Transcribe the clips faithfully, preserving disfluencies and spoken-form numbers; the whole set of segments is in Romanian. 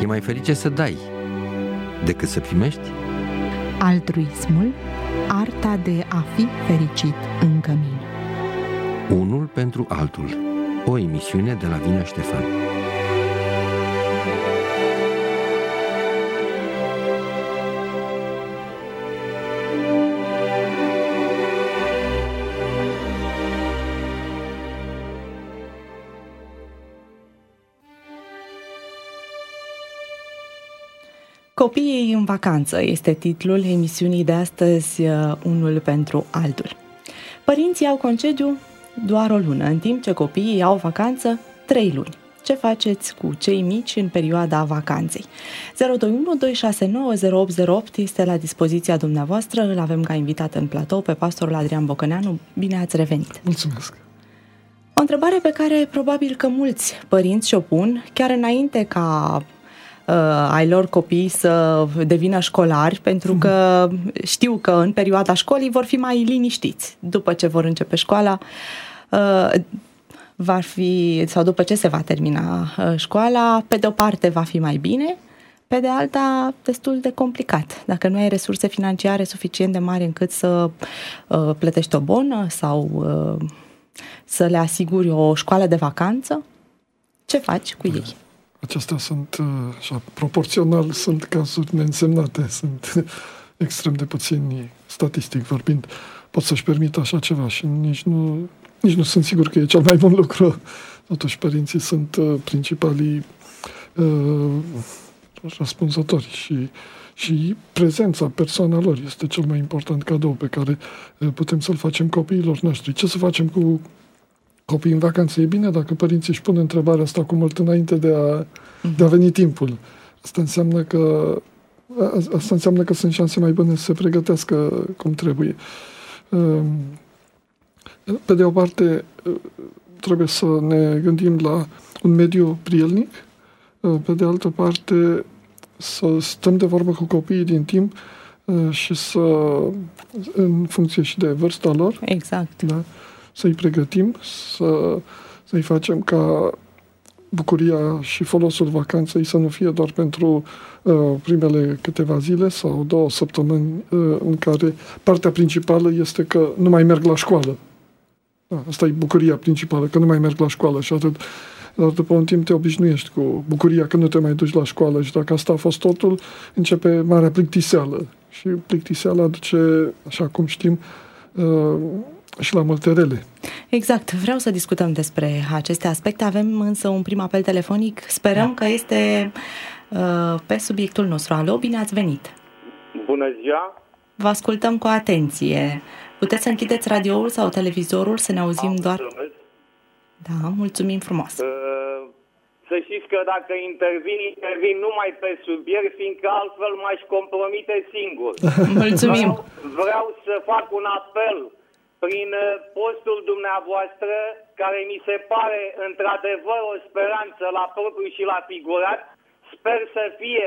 E mai ferice să dai decât să primești. Altruismul, arta de a fi fericit în cămin. Unul pentru altul. O emisiune de la Vina Ștefan. Copiii în vacanță este titlul emisiunii de astăzi, Unul pentru altul. Părinții au concediu doar o lună, în timp ce copiii au vacanță trei luni. Ce faceți cu cei mici în perioada vacanței? zero doi unu doi șase nouă zero opt zero opt este la dispoziția dumneavoastră. Îl avem ca invitat în platou pe pastorul Adrian Bocăneanu. Bine ați revenit! Mulțumesc! O întrebare pe care probabil că mulți părinți și-o pun chiar înainte ca Uh, ai lor copii să devină școlari, pentru că știu că în perioada școlii vor fi mai liniștiți. După ce vor începe școala, uh, va fi, sau după ce se va termina uh, școala, pe de o parte va fi mai bine, pe de alta destul de complicat. Dacă nu ai resurse financiare suficient de mari încât să uh, plătești o bonă sau uh, să le asiguri o școală de vacanță, ce faci cu ei? Acestea sunt, așa, proporțional, sunt cazuri neînsemnate, sunt extrem de puțini, statistic vorbind, pot să-și permită așa ceva și nici nu, nici nu sunt sigur că e cel mai bun lucru. Totuși, părinții sunt uh, principalii uh, răspunzători și, și prezența, persoana lor este cel mai important cadou pe care uh, putem să-l facem copiilor noștri. Ce să facem cu copiii în vacanță? E bine dacă părinții își pun întrebarea asta cu mult înainte de a, de a veni timpul. Asta înseamnă că asta înseamnă că sunt șanse mai bune să se pregătească cum trebuie. Pe de o parte, trebuie să ne gândim la un mediu prielnic. Pe de altă parte, să stăm de vorbă cu copiii din timp și să, în funcție și de vârsta lor. Exact. Da? Să-i pregătim, să, să-i facem ca bucuria și folosul vacanței să nu fie doar pentru uh, primele câteva zile sau două săptămâni uh, în care partea principală este că nu mai merg la școală. Da, asta e bucuria principală, că nu mai merg la școală și atât. Dar după un timp te obișnuiești cu bucuria că nu te mai duci la școală și dacă asta a fost totul, începe marea plictiseală. Și plictiseala duce, așa cum știm, uh, și la multe rele. Exact. Vreau să discutăm despre aceste aspecte. Avem însă un prim apel telefonic. Sperăm da. că este uh, pe subiectul nostru. Alo, bine ați venit! Bună ziua! Vă ascultăm cu atenție. Puteți să închideți radioul sau televizorul să ne auzim Am doar... Mulțumesc. Da, mulțumim frumos! Uh, să știți că dacă intervin, intervin numai pe subiect, fiindcă altfel m-aș compromite singur. Mulțumim! Vreau, vreau să fac un apel prin postul dumneavoastră, care mi se pare într-adevăr o speranță la propriu și la figurat. Sper să fie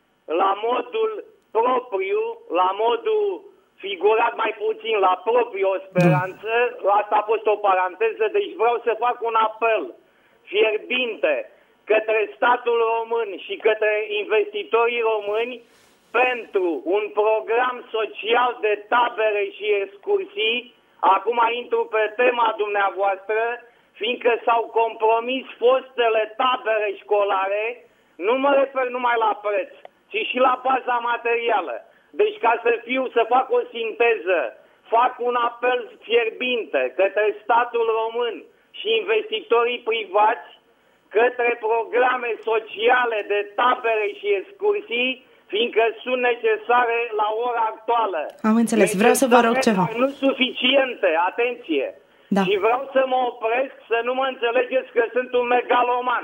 la modul propriu, la modul figurat mai puțin, la propriu o speranță. Asta a fost o paranteză, deci vreau să fac un apel fierbinte către statul român și către investitorii români pentru un program social de tabere și excursii. Acum intru pe tema dumneavoastră, fiindcă s-au compromis fostele tabere școlare, nu mă refer numai la preț, ci și la baza materială. Deci ca să fiu, să fac o sinteză, fac un apel fierbinte către statul român și investitorii privați, către programe sociale de tabere și excursii, fiindcă sunt necesare la ora actuală. Am înțeles. Vreau să vă rog ceva. Nu suficiente, atenție. Da. Și vreau să mă opresc, să nu mă înțelegeți că sunt un megaloman.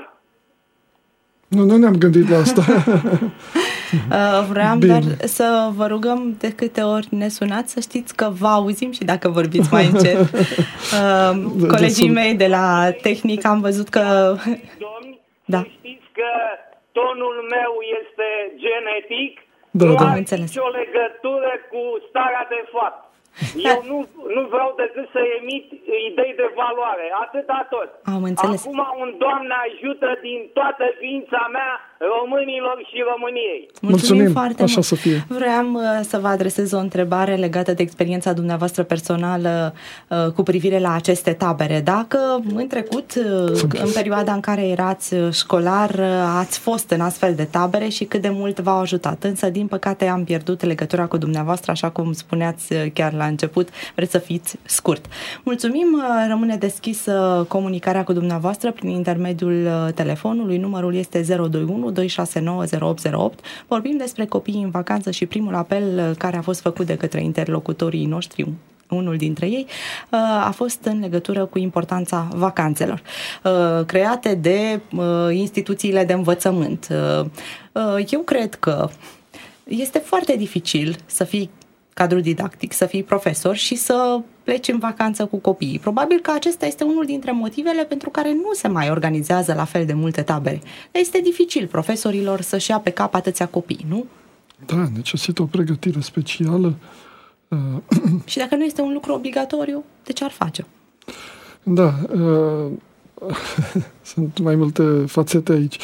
Nu, nu ne-am gândit la asta. Vreau doar să vă rugăm de câte ori ne sunați să știți că vă auzim și dacă vorbiți mai încet. Colegii mei de la tehnică am văzut că... Domni, da. să știți că tonul meu este genetic, da, nu da. are nicio legătură cu starea de fapt. Eu nu, nu vreau decât să emit idei de valoare, atâta tot. Am înțeles. Acum un Doamne ajută din toată ființa mea românilor și României. Mulțumim, Mulțumim, foarte așa mult. să fie. Vreau uh, să vă adresez o întrebare legată de experiența dumneavoastră personală uh, cu privire la aceste tabere. Dacă în trecut, uh, în perioada în care erați școlar, uh, ați fost în astfel de tabere și cât de mult v-au ajutat. Însă, din păcate, am pierdut legătura cu dumneavoastră, așa cum spuneați uh, chiar la început, vreți să fiți scurt. Mulțumim, uh, rămâne deschisă comunicarea cu dumneavoastră prin intermediul uh, telefonului. Numărul este zero doi unu doi șase nouă zero opt zero opt. Vorbim despre copiii în vacanță și primul apel care a fost făcut de către interlocutorii noștri, unul dintre ei, a fost în legătură cu importanța vacanțelor create de instituțiile de învățământ. Eu cred că este foarte dificil să fii cadru didactic, să fii profesor și să pleci în vacanță cu copiii. Probabil că acesta este unul dintre motivele pentru care nu se mai organizează la fel de multe tabere. Este dificil profesorilor să-și ia pe cap atâția copii, nu? Da, necesită o pregătire specială. Și dacă nu este un lucru obligatoriu, de ce ar face? Da, sunt mai multe fațete aici.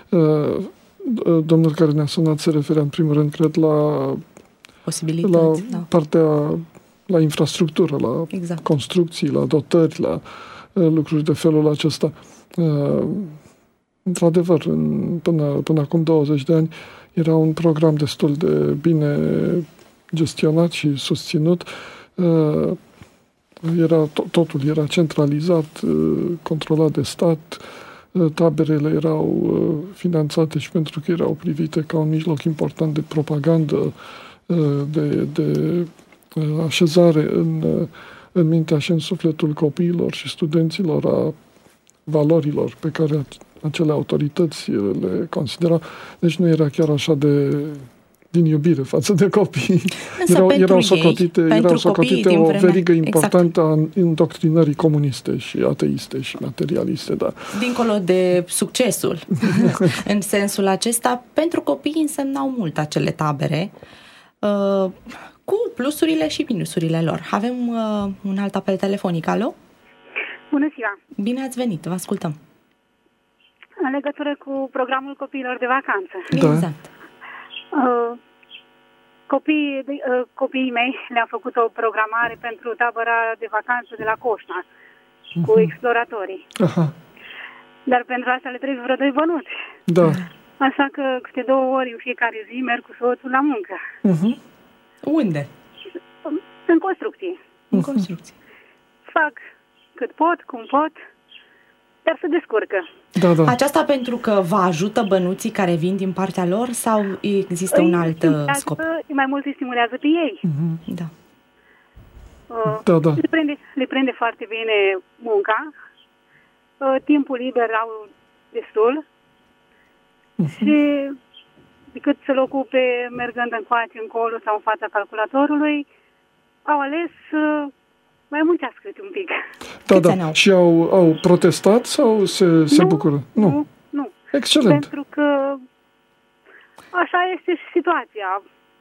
Domnul care ne-a sunat se referea în primul rând, cred, la posibilități, la da. partea, la infrastructură, la exact. construcții, la dotări, la uh, lucruri de felul acesta. Uh, într-adevăr, în, până, până acum douăzeci de ani era un program destul de bine gestionat și susținut. Uh, era, to- totul era centralizat, uh, controlat de stat. Uh, taberele erau uh, finanțate și pentru că erau privite ca un mijloc important de propagandă, de, de așezare în, în mintea și în sufletul copiilor și studenților a valorilor pe care acele autorități le considerau. Deci nu era chiar așa de din iubire față de copii. Însă erau, pentru erau ei, socotite, pentru erau socotite o vreme, verigă importantă exact. a îndoctrinării comuniste și ateiste și materialiste. Da. Dincolo de succesul, în sensul acesta, pentru copii însemnau mult acele tabere, uh, cu plusurile și minusurile lor. Avem uh, un alt apel telefonic. Alo? Bună ziua! Bine ați venit, vă ascultăm. În legătură cu programul copiilor de vacanță. Da. Exact. Uh, copiii, uh, copiii mei le-am făcut o programare pentru tabăra de vacanță de la Coșna, uh-huh. cu exploratorii. Aha. Dar pentru asta le trebuie vreo doi bănuți. Da. Așa că câte două ori în fiecare zi merg cu soțul la muncă. Uh-huh. Unde? În construcție. În construcție. Fac cât pot, cum pot, dar se descurcă. Da, da. Aceasta pentru că vă ajută bănuții care vin din partea lor sau există un alt scop? Mai mult îi stimulează pe ei. Uh-huh. Da. Uh, Da, da. Le prinde, le prinde foarte bine munca. Uh, timpul liber au destul. Uh-huh. Și decât să-l ocupe mergând încoace, încolo sau în fața calculatorului, au ales uh, mai muncească un pic. Da, da. Și au, au protestat sau se, se nu, bucură? Nu. nu, nu. Excelent. Pentru că așa este și situația.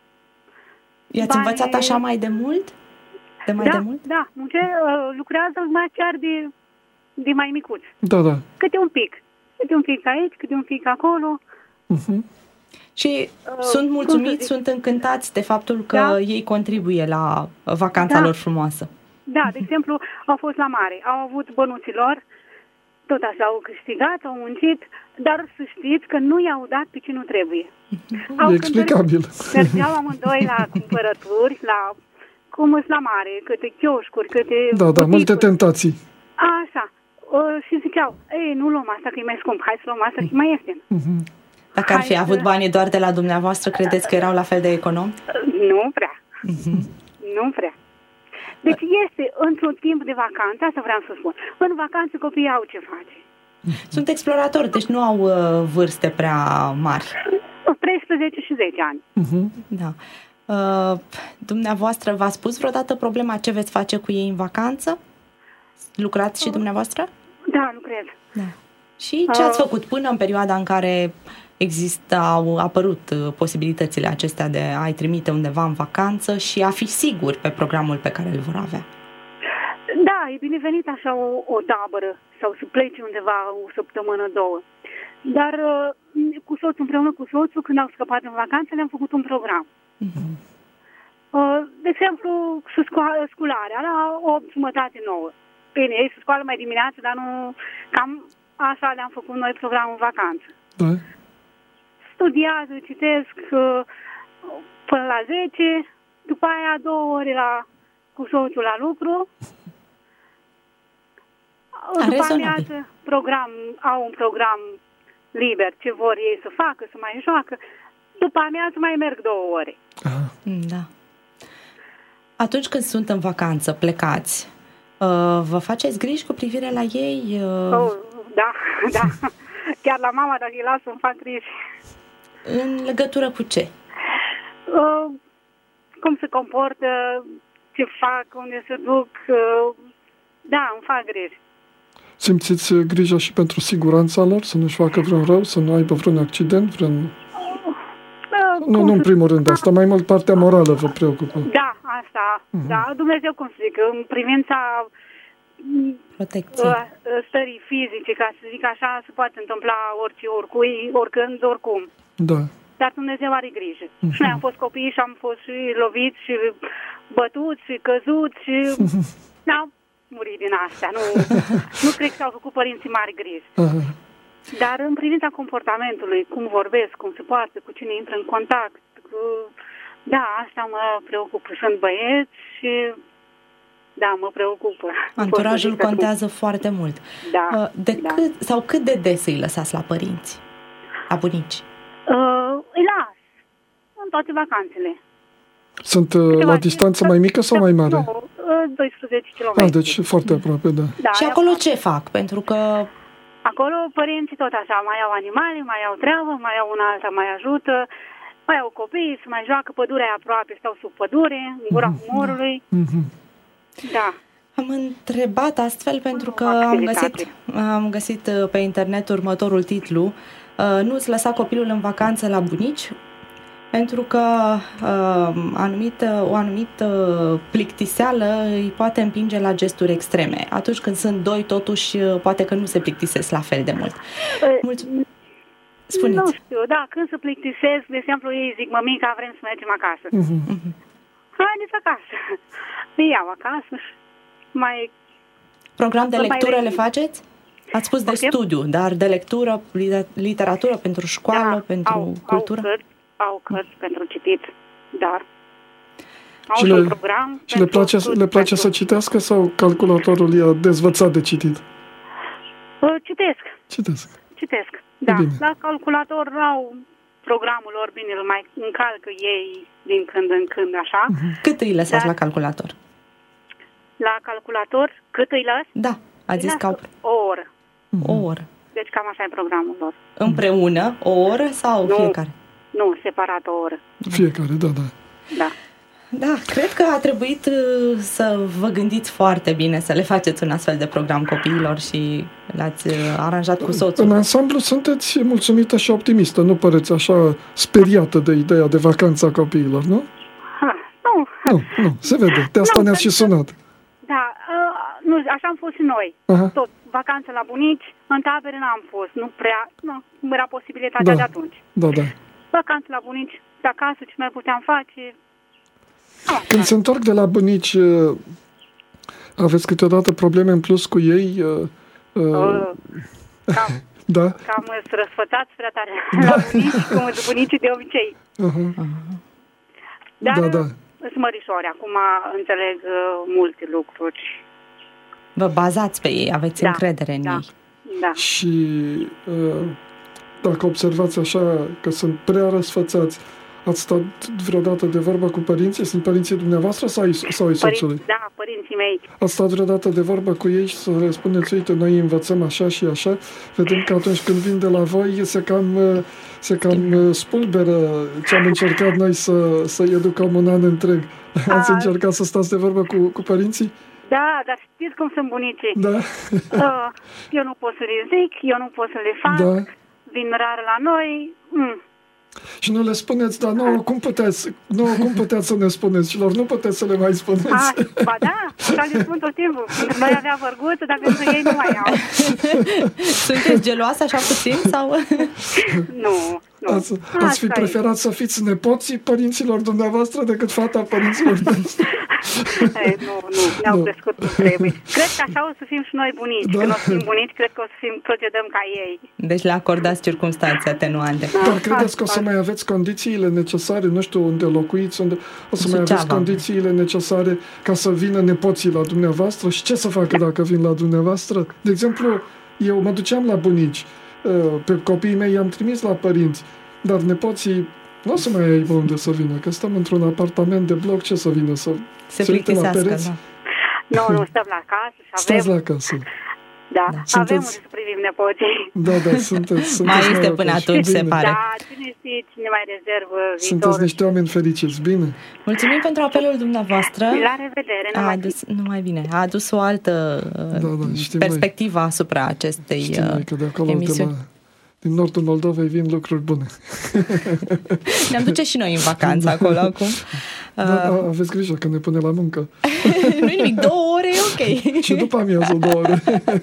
I-ați Bani... învățat așa mai de mult? De mai da, de mult? Da, munce, uh, lucrează mai chiar de, de mai micuți. Da, da. Câte un pic. Câte un pic aici, câte un pic acolo. Uh-huh. Și uh, sunt mulțumiți, sunt încântați de faptul că da. ei contribuie la vacanța da. lor frumoasă. Da, de exemplu, au fost la mare, au avut bănuților, tot așa au câștigat, au muncit, dar să știți că nu i-au dat pe ce nu trebuie. Au e explicabil. Mergeau amândoi la cumpărături, la cum îs la mare, câte chioșcuri, câte Da, da, buticuri. Multe tentații. Așa. Uh, și ziceau, ei, nu luăm asta că e mai scump, hai să luăm asta că e mai ieftin. Uh-huh. Dacă ar fi hai avut să... banii doar de la dumneavoastră, credeți că erau la fel de economi? Nu prea. Uh-huh. Nu prea. Deci este într-un timp de vacanță, asta vreau să spun. În vacanță copiii au ce face. Sunt exploratori, deci nu au uh, vârste prea mari. treisprezece și zece ani. Uh-huh. Da. Uh, dumneavoastră v-a spus vreodată problema ce veți face cu ei în vacanță? Lucrați și dumneavoastră? Da, lucrez. Da. Și ce ați făcut până în perioada în care există, au apărut posibilitățile acestea de a-i trimite undeva în vacanță și a fi sigur pe programul pe care îl vor avea? Da, e binevenit așa o, o tabără sau să pleci undeva o săptămână, două. Dar uh, cu soțul, împreună cu soțul, când au scăpat în vacanță, le-am făcut un program. Uh-huh. Uh, de exemplu, sco- scularea la opt jumătate nouă. Bine, ei se scoală mai dimineață, dar nu... Cam așa le-am făcut noi programul în vacanță. Da. Studiază, citesc uh, până la zece, după aia două ore la, cu soțul la lucru. A, după amiază, program, au un program liber, ce vor ei să facă, să mai joacă. După amiază mai merg două ore. Aha. Da. Atunci când sunt în vacanță, plecați, vă faceți griji cu privire la ei? Oh, da, da. Chiar la mama, dacă îi las, îmi fac griji. În legătură cu ce? Uh, cum se comportă, ce fac, unde se duc. Uh, da, îmi fac griji. Simțiți grija și pentru siguranța lor? Să nu-și facă vreun rău, să nu aibă vreun accident? Vreun... Uh, nu, nu în primul rând asta, mai mult partea morală vă preocupă. Da, asta, uh-huh. Da. Dumnezeu, cum să zic, în privința protecție, uh, stării fizice, ca să zic așa, se poate întâmpla orice, oricui, oricând, oricum. Da. Dar Dumnezeu are grijă. Uh-huh. Și noi am fost copii și am fost și loviți și bătuți și căzuți și n-am murit din astea. Nu, nu cred că s-au făcut părinții mari griji. Uh-huh. Dar în privința comportamentului, cum vorbesc, cum se poate, cu cine intră în contact, cu... da, asta mă preocupă. Sunt băieți și da, mă preocupă. Anturajul contează foarte mult. Da, de da. Cât, sau cât de des îi lăsați la părinți, la bunici? Uh, îi las în toate vacanțele. Sunt uh, la distanță mai mică sau mai mare? Nu, doisprezece kilometri. Ah, deci foarte aproape, da. Da, și acolo aproape. Ce fac? Pentru că... Acolo părinții tot așa, mai au animale, mai au treabă, mai au una alta, mai ajută, mai au copii, se mai joacă, pădurea e aproape, stau sub pădure, în gura mm-hmm. morului. Mm-hmm. Da. Am întrebat astfel pentru că am găsit, am găsit pe internet următorul titlu: nu-ți lăsa copilul în vacanță la bunici, pentru că uh, anumit, o anumită plictiseală îi poate împinge la gesturi extreme. Atunci când sunt doi, totuși, poate că nu se plictisesc la fel de mult. Mulțumesc. Spuneți. Nu știu, da, când se plictisesc, de exemplu, ei zic, mămica, vrem să mergem acasă. Uh-huh. Haideți acasă. Îi iau acasă și mai... Program de lectură le faceți? Ați spus de studiu, dar de lectură, literatură pentru școală, da, pentru au, cultură? Au cărți, au cărți pentru citit, dar au și un le, program. Și le place, le place pentru... să citească sau calculatorul e dezvățat de citit? Uh, citesc. Citesc. Citesc, da. Bine. La calculator au programul lor, bine, îl mai încalcă ei din când în când, așa. Uh-huh. Cât îi lăsați dar... la calculator? La calculator, cât îi las? Da, a zis că o oră. Uh-huh. O oră. Deci cam așa e programul lor. Împreună, o oră sau nu, fiecare? Nu, separat o oră. Fiecare, da, da. Da. Da, cred că a trebuit să vă gândiți foarte bine să le faceți un astfel de program copiilor și l-ați aranjat cu soțul. În ansamblu sunteți mulțumită și optimistă, nu păreți așa speriată de ideea de vacanța copiilor, nu? Ha, nu. Nu, nu, se vede, de asta nu, ne-ați și sunat. Da, uh, nu, așa am fost și noi. Aha. Tot, vacanță la bunici, în tabere n-am fost, nu prea, nu, nu era posibilitatea da, de atunci. Da, da. Vacanță la bunici, de acasă, ce mai puteam face... Când se întorc de la bunici, aveți câteodată probleme în plus cu ei? Uh, cam, da? Cam să răsfățați prea tare da. La bunici, cum sunt bunicii de obicei. Uh-huh. Dar da, da. sunt mărișori, acum înțeleg multe lucruri. Vă bazați pe ei, aveți da, încredere în da, ei. Da. Și uh, dacă observați așa că sunt prea răsfățați, ați stat vreodată de vorbă cu părinții? Sunt părinții dumneavoastră sau ai, sau ai soțului? Da, părinții mei. Ați stat vreodată de vorbă cu ei și să le spuneți, uite, noi învățăm așa și așa, vedem că atunci când vin de la voi se cam, se cam spulberă ce am încercat noi să, să-i educăm un an întreg. A. Ați încercat să stați de vorbă cu, cu părinții? Da, dar știți cum sunt bunicii. Da. Eu nu pot să le zic, eu nu pot să le fac, da. Vin rar la noi... Mm. Și nu le spuneți, dar nouă cum puteți, nouă cum puteți să ne spuneți celor? Nu puteți să le mai spuneți. A, ba da, așa le spun tot timpul. Pentru noi avea vărguță, dacă pentru ei nu mai au. Sunteți geloasă așa puțin? Sau? Nu, nu. Ați, ați fi preferat să fiți nepoții părinților dumneavoastră decât fata părinților dumneavoastră? Ei, nu, nu, ne-au Nu. crescut cum trebuie. Cred că așa o să fim și noi bunici. Da. Când o să fim bunici, cred că o să fim, procedăm ca ei. Deci le acordați circumstanțe atenuante. Dar credeți că o să mai aveți condițiile necesare, nu știu unde locuiți, unde o să mai aveți Suceava. condițiile necesare ca să vină nepoții la dumneavoastră și ce să facă dacă vin la dumneavoastră? De exemplu, eu mă duceam la bunici, pe copiii mei i-am trimis la părinți, dar nepoții nu o să mai aibă unde să vină, că stăm într-un apartament de bloc, ce să vină să Se se uite la plictisească, pereți? da. Nu, nu, stăm la casă și avem... Stați la casă. Da, Da. avem Sunteți- unde să privim nepoții. Da, da, sunteți, sunteți Mai este până norocoși. atunci, se Bine. pare. Da, cine știe, cine mai rezervă Sunteți viitorul. niște oameni fericiți, bine? Mulțumim pentru apelul dumneavoastră. La revedere, A numai adus, nu mai bine, a adus o altă uh, Da, da, știm perspectivă asupra acestei Știm uh, noi că de acolo, de emisiuni. la, din nordul Moldovei, vin lucruri bune. Ne-am duce și noi în vacanță acolo acum. Da, da, aveți grijă că ne pune la muncă. Nu-i nimic, două ore e ok. Și după amiază două ore.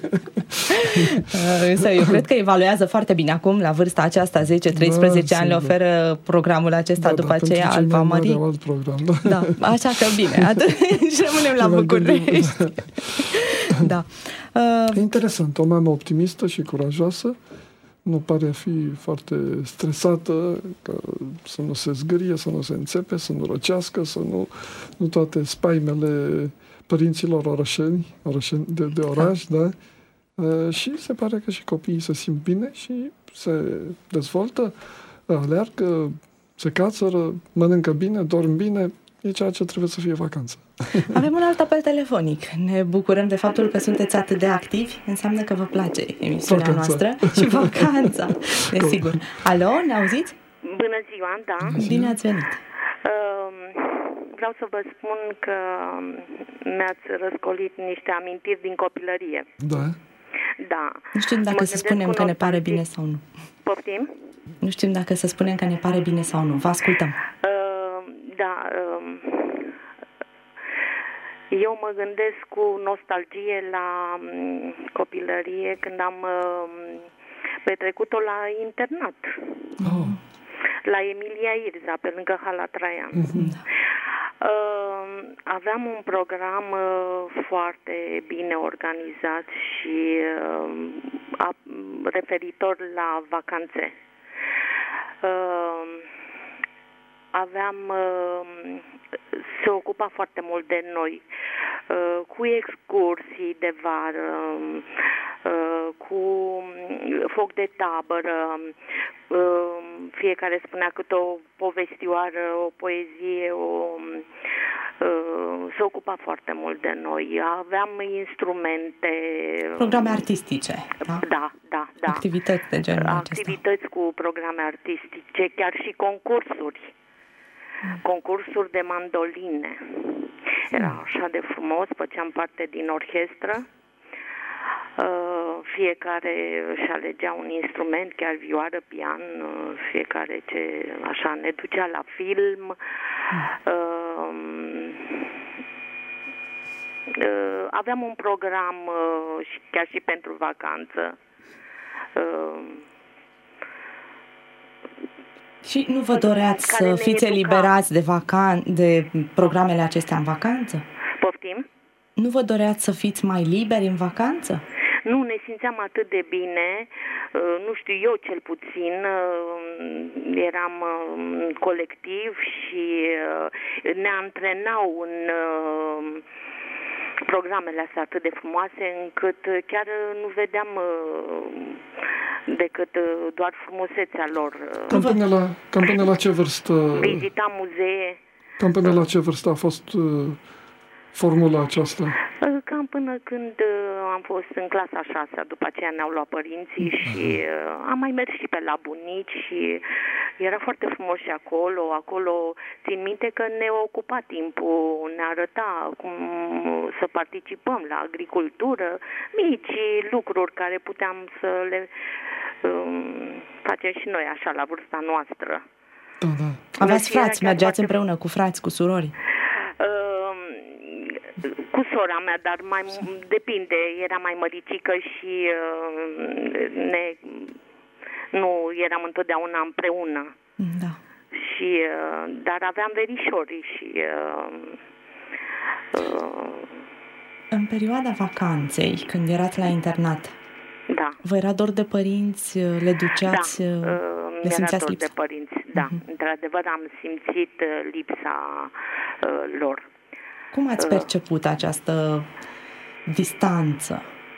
Uh, Însă eu cred că evaluează foarte bine acum, la vârsta aceasta, zece treisprezece Da, ani, le sigur. oferă programul acesta, Da, după da, aceea pentru îl cei va mai mari mări. au alt program, da. Da, așa că bine, atunci rămânem la Ne mai București. gândim, Da. Uh, E interesant, o mamă optimistă și curajoasă, nu pare a fi foarte stresată, că să nu se zgârie, să nu se înțepe, să nu răcească, să nu, nu toate spaimele părinților orășeni, orășeni de, de oraș, da? Uh, și se pare că și copiii se simt bine și se dezvoltă, aleargă, se cațără, mănâncă bine, dorm bine, e ceea ce trebuie să fie vacanță. Avem un alt apel telefonic. Ne bucurăm de faptul că sunteți atât de activi. Înseamnă că vă place emisiunea Vacanța. noastră și vacanța, desigur. Alo, ne auziți? Bună ziua, da. Bine ați venit. Um, Vreau să vă spun că mi-ați răscolit niște amintiri din copilărie. Da? Da. Nu știm dacă Mă să gândesc spunem cu că ne pare nostalgie. bine sau nu. Poftim? Nu știm dacă să spunem că ne pare bine sau nu. Vă ascultăm. Uh, da. Um, eu mă gândesc cu nostalgie la um, copilărie când am um, petrecut-o la internat. Oh. La Emilia Irza, pe lângă Hala Traian. Mhm. Uh, aveam un program uh, foarte bine organizat și uh, a, referitor la vacanțe. Uh, aveam, uh, se ocupa foarte mult de noi, uh, cu excursii de vară, uh, cu foc de tabără, uh, fiecare spunea câte o povestioară, o poezie, o, uh, se ocupa foarte mult de noi. Aveam instrumente. Programe artistice, da? Da, da, da. Activități de genul acesta. Activități cu programe artistice, chiar și concursuri. Concursuri de mandoline. Era așa de frumos, făceam parte din orchestră. Uh, fiecare își alegea un instrument, chiar vioară, pian, uh, fiecare ce așa ne ducea la film. Uh, uh, aveam un program uh, și chiar și pentru vacanță. Uh, Și nu vă doreați care să ne fiți educa. eliberați de, vacan- de programele acestea în vacanță? Poftim? Nu vă doreați să fiți mai liberi în vacanță? Nu, ne simțeam atât de bine, uh, nu știu, eu cel puțin, uh, eram uh, colectiv și uh, ne antrenau în uh, programele astea atât de frumoase încât chiar nu vedeam uh, decât uh, doar frumusețea lor. Cam până la, cam până la ce vârstă, Vizitam muzee. cam până la ce vârstă a fost uh, formula aceasta? Uh, Cam până când uh, am fost în clasa a șasea, după aceea ne-au luat părinții și uh, am mai mers și pe la bunici și era foarte frumos și acolo. Acolo țin minte că ne ocupa timpul, ne arăta cum să participăm la agricultură, mici lucruri care puteam să le um, facem și noi așa la vârsta noastră. Da, da. Aveați Deci era frați, chiar mergeați foarte- împreună cu frați, cu surori? Uh, cu sora mea, dar mai depinde, era mai măricică și uh, ne, nu eram întotdeauna împreună. Da. Și, uh, dar aveam verișori și uh, uh, În perioada vacanței, când erați la internat, da. vă era dor de părinți, le duceați, Da, uh, le mi-era simțeați dor lipsa? de părinți, da. Uh-huh. Într-adevăr am simțit uh, lipsa uh, lor. Cum ați perceput această distanță?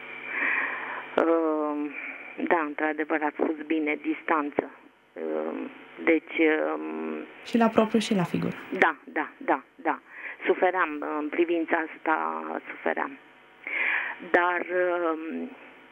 Uh, da, într-adevăr ați spus bine, distanță. Uh, deci... Uh, Și la propriu și la figură. Da, da, da, da. Suferam, în privința asta suferam. Dar uh,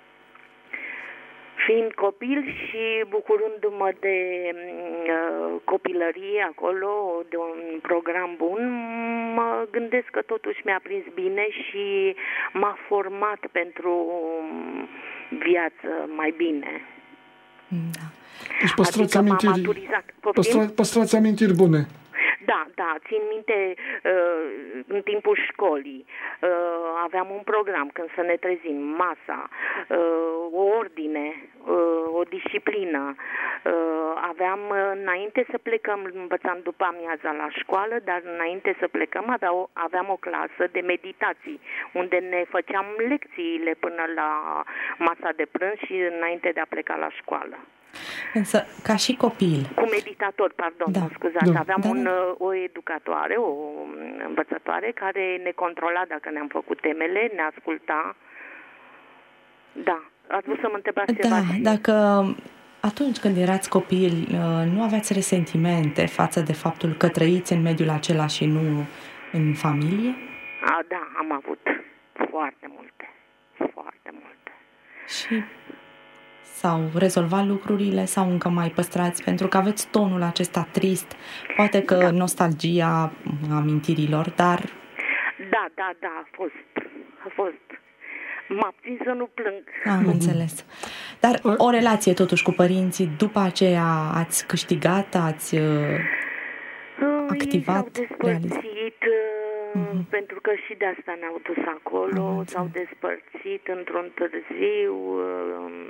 fiind copil și bucurându-mă de uh, copilărie acolo, de un program bun, mă gândesc că totuși mi-a prins bine și m-a format pentru viață mai bine. Da. Deci păstrați Adică m-am amintiri, maturizat. Poftim? păstra, păstrați amintiri bune. Da, da, țin minte uh, în timpul școlii uh, aveam un program când să ne trezim, masa, uh, o ordine, uh, o disciplină. Uh, aveam uh, înainte să plecăm, învățam după amiaza la școală, dar înainte să plecăm avea o, aveam o clasă de meditații unde ne făceam lecțiile până la masa de prânz și înainte de a pleca la școală. Însă, ca și copil... Cu meditator, pardon, Da. mă scuzați. Da. Aveam Da, un, da. o educatoare, o învățătoare care ne controla dacă ne-am făcut temele, ne asculta. Da, ați vrut să mă întrebați ceva? Da, și... dacă atunci când erați copil nu aveați resentimente față de faptul că trăiți în mediul acela și nu în familie? A, da, am avut foarte multe, foarte multe. Și s-au rezolvat lucrurile sau încă mai păstrați? Pentru că aveți tonul acesta trist, poate că Da. nostalgia amintirilor, dar... Da, da, da, a fost, a fost. M-a prins să nu plâng. Am înțeles. Dar o relație totuși cu părinții, după aceea ați câștigat, ați uh, activat, Ei s-au realizat? despărțit, uh, pentru că și de asta ne-au dus acolo, s-au despărțit într-un târziu uh,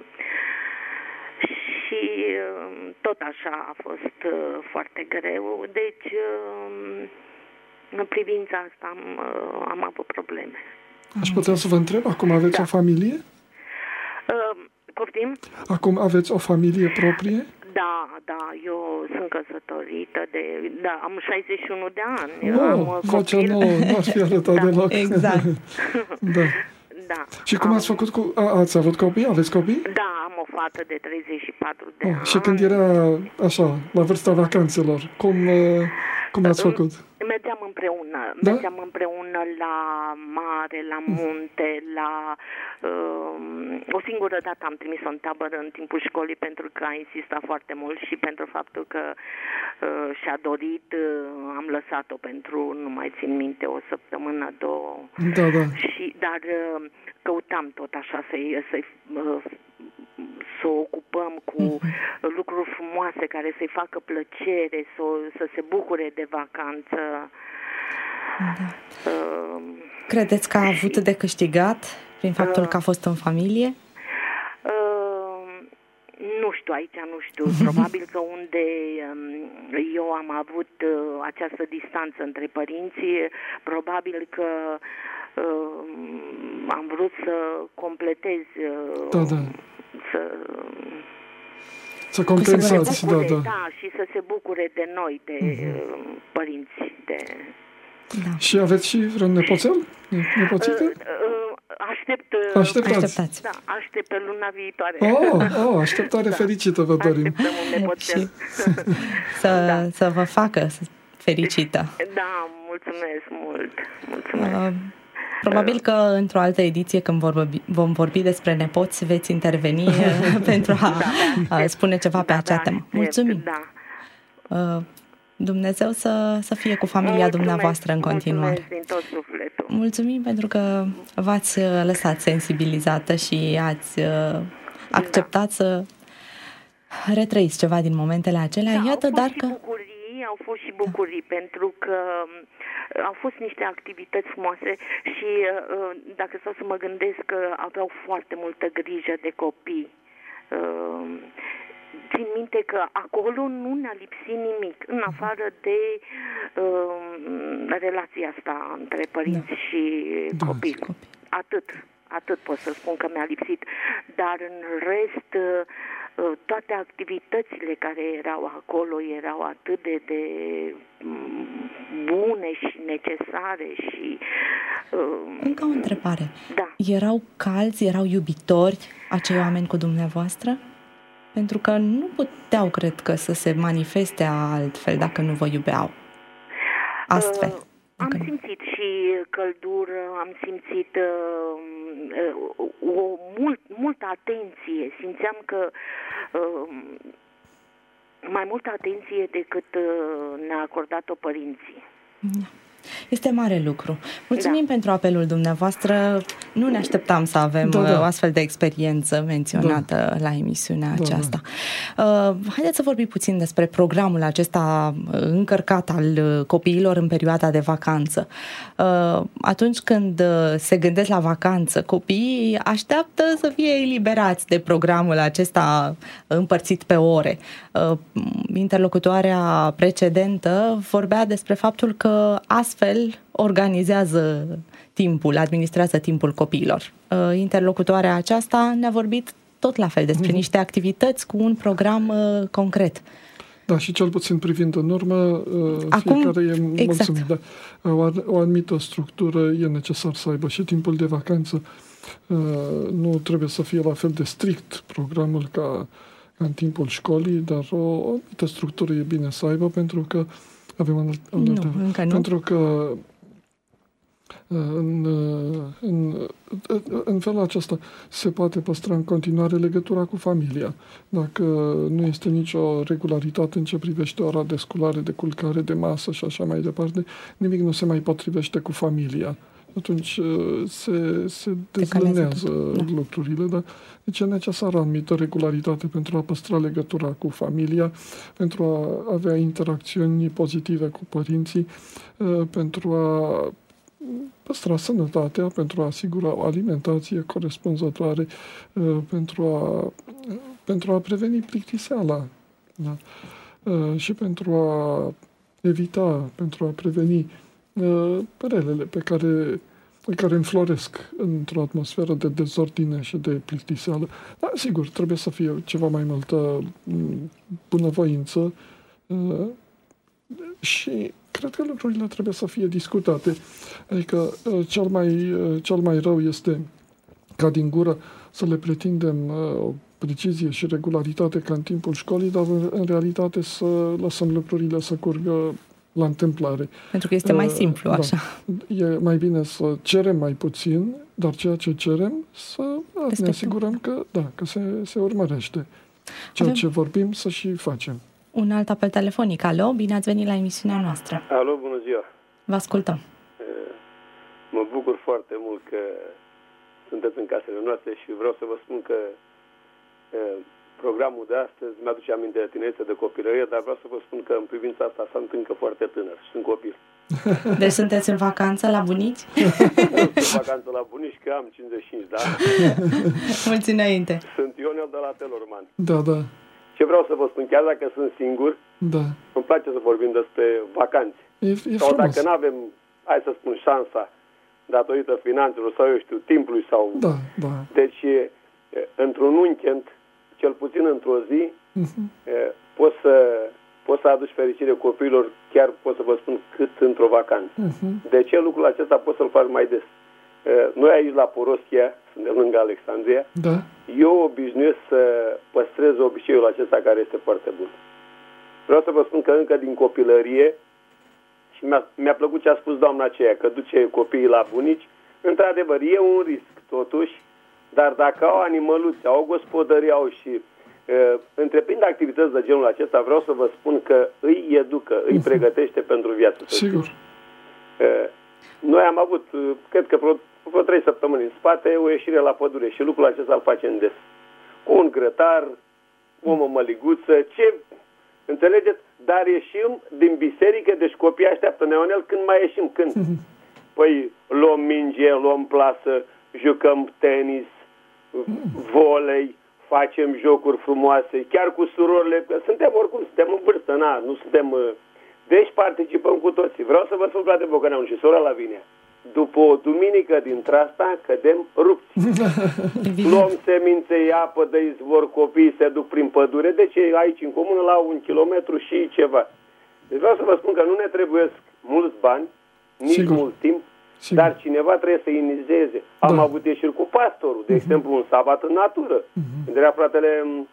și uh, tot așa a fost uh, foarte greu. Deci, uh, în privința asta am, uh, am avut probleme. Aș putea să vă întreb, acum aveți Da. o familie? Uh, Poftim? Acum aveți o familie proprie? Da, da, eu sunt căsătorită de... Da, am șaizeci și unu de ani. Oh, am vocea copil. nouă, n-aș fi arătat Da. deloc. Exact. Da. Da. Și cum am, ați făcut cu... A, ați avut copii? Aveți copii? Da, am o fată de treizeci și patru de Oh, ani. și când era așa, la vârsta vacanțelor, cum, uh, cum ați făcut? Mergeam împreună, Da? mergeam împreună la mare, la munte, la... Uh, o singură dată am trimis-o în tabără în timpul școlii pentru că a insistat foarte mult și pentru faptul că uh, și-a dorit, uh, am lăsat-o pentru, nu mai țin minte, o săptămână, două. Da, da. Și, dar uh, căutam tot așa să-i, să-i uh, să o ocupăm cu lucruri frumoase care să-i facă plăcere, să, să se bucure de vacanță. Da. Uh, Credeți că a avut de câștigat prin faptul că a fost în familie? uh, nu știu, aici nu știu. Probabil că unde um, eu am avut uh, această distanță între părinți, probabil că uh, am vrut să completez uh, Da, da. să... Să compensați, da, bucure, da. da, și să se bucure de noi, de uh, părinți, de... Da. Și aveți și vreun nepoțel? Nepoțică? Uh, uh, aștept... uh, Așteptați. Așteptați. Da, aștept pe luna viitoare. Oh, oh, așteptare fericită vă dorim. Așteptăm un nepoțel. Și să, să vă facă fericită. Da, mulțumesc mult. Mulțumesc. Uh, Probabil că într-o altă ediție, când vorbi, vom vorbi despre nepoți, veți interveni uh, pentru a, a spune ceva pe acea temă. Mulțumim! Da. Uh, Dumnezeu să, să fie cu familia Mulțumesc, dumneavoastră în continuare. Mulțumesc din tot sufletul. Mulțumim pentru că v-ați lăsat sensibilizată și ați uh, acceptat da. să retrăiți ceva din momentele acelea. Da, Iată, au fost dar și că... bucurii mie au fost și bucurii, pentru că au fost niște activități frumoase și dacă stau să mă gândesc că aveau foarte multă grijă de copii. Țin minte că acolo nu ne-a lipsit nimic, în afară de uh, relația asta între părinți da. și da, copii. copii. Atât, atât pot să spun că mi-a lipsit. Dar în rest, uh, toate activitățile care erau acolo erau atât de, de bune și necesare și... Uh, Încă o întrebare. Da. Erau calzi, erau iubitori acei oameni cu dumneavoastră? Pentru că nu puteau, cred că, să se manifeste altfel dacă nu vă iubeau. Astfel. Uh, am nu. simțit și căldură, am simțit uh, uh, o mult, multă atenție. Simțeam că uh, mai multă atenție decât uh, ne-a acordat-o părinții. Da. Este mare lucru. Mulțumim da. pentru apelul dumneavoastră. Nu ne așteptam să avem da, da. o astfel de experiență menționată da. la emisiunea da, aceasta. Da. Uh, haideți să vorbim puțin despre programul acesta încărcat al copiilor în perioada de vacanță. Uh, atunci când se gândesc la vacanță, copiii așteaptă să fie eliberați de programul acesta împărțit pe ore. Uh, interlocutoarea precedentă vorbea despre faptul că astfel organizează timpul, administrează timpul copiilor. Interlocutoarea aceasta ne-a vorbit tot la fel despre niște activități cu un program concret. Da, și cel puțin privind în urmă, Acum, fiecare e mulțumit. exact. Da. O, o anumită structură e necesar să aibă și timpul de vacanță. Nu trebuie să fie la fel de strict programul ca în timpul școlii, dar o, o anumită structură e bine să aibă, pentru că avem în, în nu, încă nu. Pentru că în, în, în felul acesta se poate păstra în continuare legătura cu familia. Dacă nu este nicio regularitate în ce privește ora de sculare, de culcare, de masă și așa mai departe, nimic nu se mai potrivește cu familia. Atunci se, se dezlânează da. lucrurile, da? Deci e necesară anumită regularitate pentru a păstra legătura cu familia, pentru a avea interacțiuni pozitive cu părinții, pentru a păstra sănătatea, pentru a asigura o alimentație corespunzătoare, pentru a, pentru a preveni plictiseala, da? Și pentru a evita, pentru a preveni relele pe care, pe care înfloresc într-o atmosferă de dezordine și de plictiseală. Dar, sigur, trebuie să fie ceva mai multă bunăvoință și cred că lucrurile trebuie să fie discutate. Adică cel mai, cel mai rău este ca din gură să le pretindem o precizie și regularitate ca în timpul școlii, dar în realitate să lăsăm lucrurile să curgă la întâmplare. Pentru că este mai simplu, uh, așa. Da. E mai bine să cerem mai puțin, dar ceea ce cerem să Respectul. ne asigurăm că, da, că se, se urmărește. Ceea Avem... ce vorbim să și facem. Un alt apel telefonic. Alo, bine ați venit la emisiunea noastră. Alo, bună ziua. Vă ascultăm. Mă bucur foarte mult că sunteți în casele noastre și vreau să vă spun că programul de astăzi mi-aduce aminte de tinerețe, de copilărie, dar vreau să vă spun că în privința asta sunt încă foarte tânăr și sunt copil. Deci sunteți în vacanță la bunici? Sunt în vacanță la bunici, că am cincizeci și cinci de ani. Mulți înainte. Sunt Ionel de la Telorman. Da, da. Ce vreau să vă spun, chiar dacă sunt singur, da. îmi place să vorbim despre vacanțe. E, e sau frumos. Dacă nu avem, hai să spun, șansa, datorită finanțelor sau, eu știu, timpului sau... Da, da. Deci, într-un weekend, cel puțin într-o zi, uh-huh. poți să, poți să aduci fericire copiilor, chiar pot să vă spun, cât într-o vacanță. Uh-huh. De ce lucrul acesta poți să-l faci mai des? Noi aici la Poroschia, suntem lângă Alexandria, da. eu obișnuiesc să păstrez obiceiul acesta care este foarte bun. Vreau să vă spun că încă din copilărie, și mi-a, mi-a plăcut ce a spus doamna aceea, că duce copiii la bunici, într-adevăr, e un risc totuși, dar dacă au animăluți, au gospodărie, au și uh, întreprind activități de genul acesta, vreau să vă spun că îi educă, îi uh-huh. pregătește pentru viață. Sigur. Uh, noi am avut, uh, cred că vreo, vreo trei săptămâni în spate, o ieșire la pădure și lucrul acesta îl facem des. Cu un grătar, o mămăliguță, ce Înțelegeți? Dar ieșim din biserică, deci copiii așteaptă neonel când mai ieșim, când? Păi luăm minge, luăm plasă, jucăm tenis, volei, facem jocuri frumoase, chiar cu surorile, că suntem oricum, suntem în vârstă, na, nu suntem... Deci participăm cu toții. Vreau să vă spun, frate Bocăneanu și sora Lavinia, după o duminică dintre asta, cădem rupți. Luăm semințe, apă de izvor, copiii se duc prin pădure, deci aici în comună la un kilometru și ceva. Deci vreau să vă spun că nu ne trebuie mulți bani, nici Sigur. mult timp, Sigur. dar cineva trebuie să inițieze. Da. Am avut ieșiri cu pastorul, de uh-huh. exemplu, un sabat în natură, uh-huh. când era fratele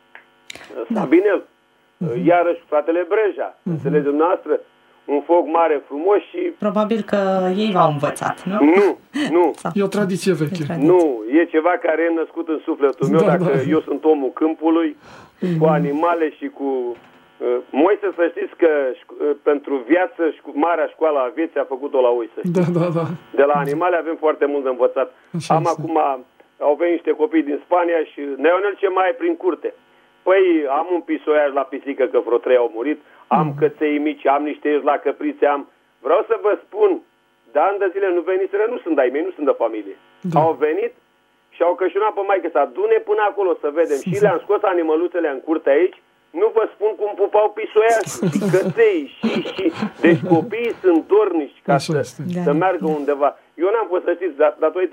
Sabinel, uh-huh. iarăși fratele Breja, uh-huh. înțelegeți noastră, un foc mare, frumos și... Probabil că ei v-au învățat, nu? Nu, nu. E o tradiție veche. Tradiție. Nu, e ceva care e născut în sufletul meu, da, dacă da. eu sunt omul câmpului, mm-hmm. cu animale și cu... Uh, Moise, să știți că uh, pentru viață, șco- marea școală a vieții a făcut-o la oi, să știți. Da, da, da. De la animale avem foarte mult de învățat. Așa Am este. Acum, au venit niște copii din Spania și Neonel, ce mai e prin curte? Păi am un pisoiaj la pisică, că vreo trei au murit, am mm. căței mici, am niște ieși la căprițe, am... Vreau să vă spun, de ani de zile nu veniseră, nu sunt ai mei, nu sunt de familie. Da. Au venit și au cășunat pe maică sa, du-ne până acolo să vedem. Și le-am scos animăluțele în curte aici, nu vă spun cum pupau pisoiașul și căței și, și... Deci copiii sunt dornici ca să, să meargă undeva. Eu n-am fost, să știți, datorită,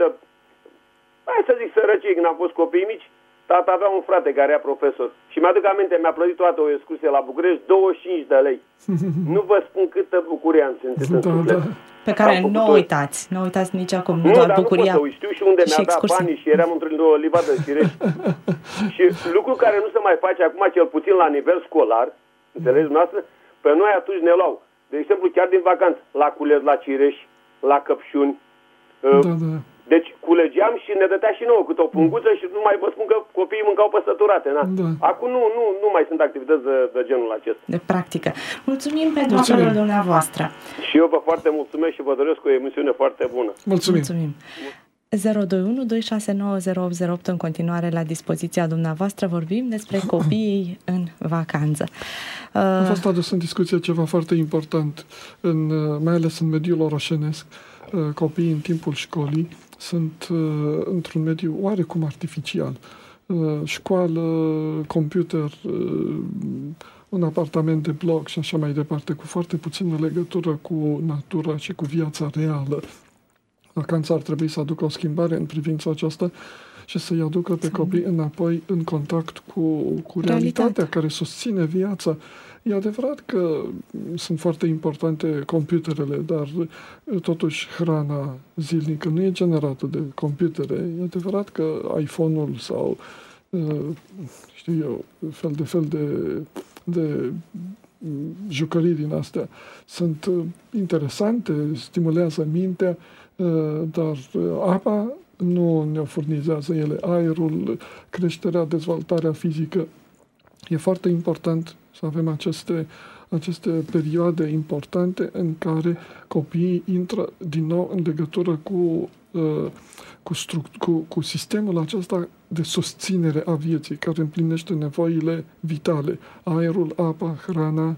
hai să zic sărăcie, când am fost copii mici, tata avea un frate care era profesor și mi-aduc aminte, mi-a plătit toată o excursie la București, douăzeci și cinci de lei. Nu vă spun câtă bucurie am simțit în suflet. Pe care nu o uitați, nu uitați nici acum, nu, nu doar dar bucuria. Nu, știu și unde mi-a dat banii și eram într-o livadă de cireși. Și lucru care nu se mai face acum, cel puțin la nivel școlar, înțelegeți noastră, pe noi atunci ne luau. De exemplu, chiar din vacanță, la cules, la cireși, la căpșuni. Da, da. Deci culegeam și ne dătea și nouă câte o punguță și nu mai vă spun că copiii mâncau păsăturate. Na? Da. Acum nu, nu, nu mai sunt activități de, de genul acesta. De practică. Mulțumim pentru apelul dumneavoastră. Și eu vă foarte mulțumesc și vă doresc o emisiune foarte bună. Mulțumim. Mulțumim. zero doi unu doi șase nouă zero opt zero opt în continuare la dispoziția dumneavoastră. Vorbim despre copiii în vacanță. A fost adus în discuție ceva foarte important, în, mai ales în mediul orășenesc. Copiii în timpul școlii sunt uh, într-un mediu oarecum artificial. Uh, școală, computer, uh, un apartament de bloc și așa mai departe, cu foarte puțină legătură cu natura și cu viața reală. Vacanța ar trebui să aducă o schimbare în privința aceasta și să-i aducă pe copii înapoi în contact cu, cu realitatea Realitate. care susține viața. E adevărat că sunt foarte importante computerele, dar totuși hrana zilnică nu e generată de computere. E adevărat că iPhone-ul sau știu eu, fel de fel de, de jucării din astea sunt interesante, stimulează mintea, dar apa nu ne furnizează ele. Aerul, creșterea, dezvoltarea fizică. E foarte important să avem aceste, aceste perioade importante în care copiii intră din nou în legătură cu, cu, struct, cu, cu sistemul acesta de susținere a vieții, care împlinește nevoile vitale. Aerul, apa, hrana.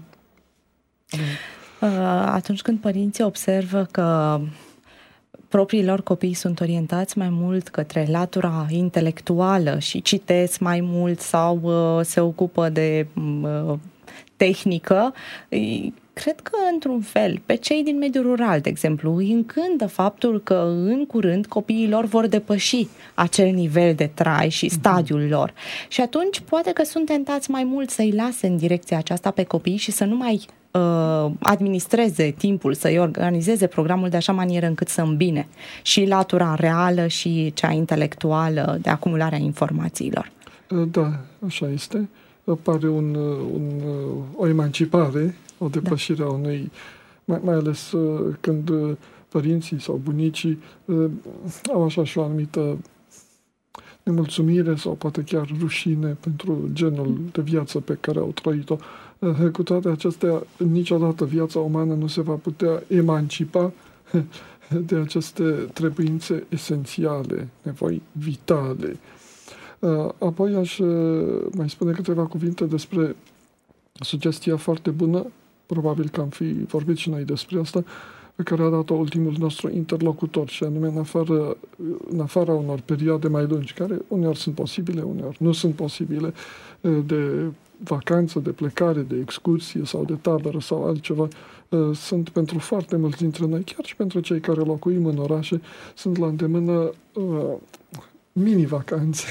Atunci când părinții observă că propriii lor copii sunt orientați mai mult către latura intelectuală și citesc mai mult sau uh, se ocupă de uh, tehnică, cred că, într-un fel, pe cei din mediul rural, de exemplu, îi încântă faptul că în curând copiii lor vor depăși acel nivel de trai și stadiul lor. Și atunci poate că sunt tentați mai mult să-i lase în direcția aceasta pe copii și să nu mai uh, administreze timpul, să-i organizeze programul de așa manieră încât să îmbine și latura reală și cea intelectuală de acumulare a informațiilor. Da, așa este. Apare un, un, o emancipare, o depășire da. a unui, mai, mai ales când părinții sau bunicii au așa și o anumită nemulțumire sau poate chiar rușine pentru genul de viață pe care au trăit-o. Cu toate acestea, niciodată viața umană nu se va putea emancipa de aceste trebuințe esențiale, nevoi vitale. Apoi aș mai spune câteva cuvinte despre sugestia foarte bună, probabil că am fi vorbit și noi despre asta, pe care a dat-o ultimul nostru interlocutor, și anume în, afară, în afara unor perioade mai lungi, care uneori sunt posibile, uneori nu sunt posibile, de vacanță, de plecare, de excursie sau de tabără sau altceva, sunt pentru foarte mulți dintre noi, chiar și pentru cei care locuim în orașe, sunt la îndemână uh, mini-vacanțe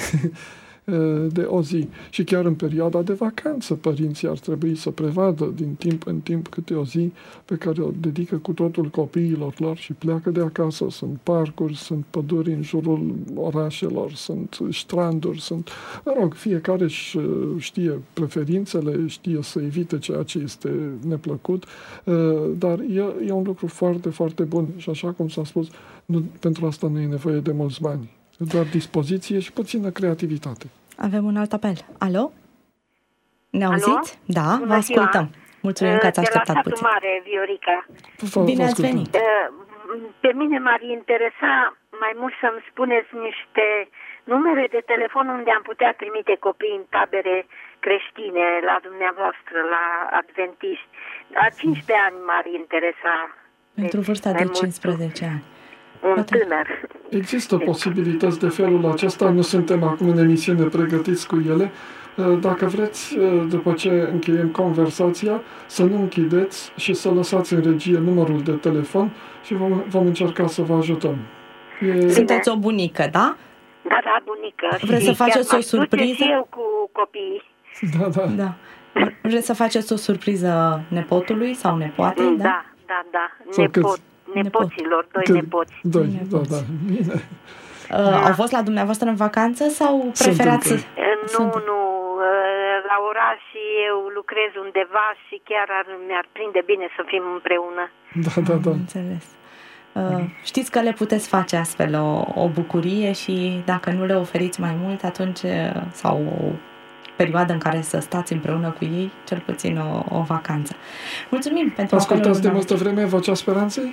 de o zi. Și chiar în perioada de vacanță, părinții ar trebui să prevadă din timp în timp câte o zi pe care o dedică cu totul copiilor lor și pleacă de acasă. Sunt parcuri, sunt păduri în jurul orașelor, sunt stranduri, sunt... Mă rog, fiecare își știe preferințele, știe să evite ceea ce este neplăcut, dar e, e un lucru foarte, foarte bun. Și așa cum s-a spus, nu, pentru asta nu e nevoie de mulți bani. Doar dispoziție și puțină creativitate. Avem un alt apel. Alo? Ne auziți? Da, Bună vă ascultăm. ziua. Mulțumim că ați așteptat de la puțin. Mare, Viorica. Bine ați venit. Pe mine m-ar interesa mai mult să-mi spuneți niște numere de telefon unde am putea trimite copii în tabere creștine la dumneavoastră, la adventiști. La cincisprezece ani m-ar interesa. Pentru vârsta de cincisprezece ani. Un Poate. tânăr. Există posibilități de felul acesta, nu suntem acum în emisiune pregătiți cu ele. Dacă vreți, după ce încheiem conversația, să nu închideți și să lăsați în regie numărul de telefon și vom, vom încerca să vă ajutăm. E... Sunteți o bunică, da? Da, da, bunică. Vreți să faceți o surpriză? Și eu cu copiii. Da, da. Da. Vreți să faceți o surpriză nepotului sau nepoatei, da? da? Da, da, da. Sau Nepot, câți? nepoților, doi Cât? nepoți. Doi, Nepoți. da, da. Bine. Uh, au fost la dumneavoastră în vacanță sau preferați... Sunt Nu, Sunt. nu, la oraș eu lucrez undeva și chiar ar, mi-ar prinde bine să fim împreună. Da, da, da. Am înțeles. Uh, știți că le puteți face astfel o, o bucurie și dacă nu le oferiți mai mult, atunci, uh, sau o perioadă în care să stați împreună cu ei, cel puțin o, o vacanță. Mulțumim pentru Ascultați de apelul multă vreme Vocea Speranței?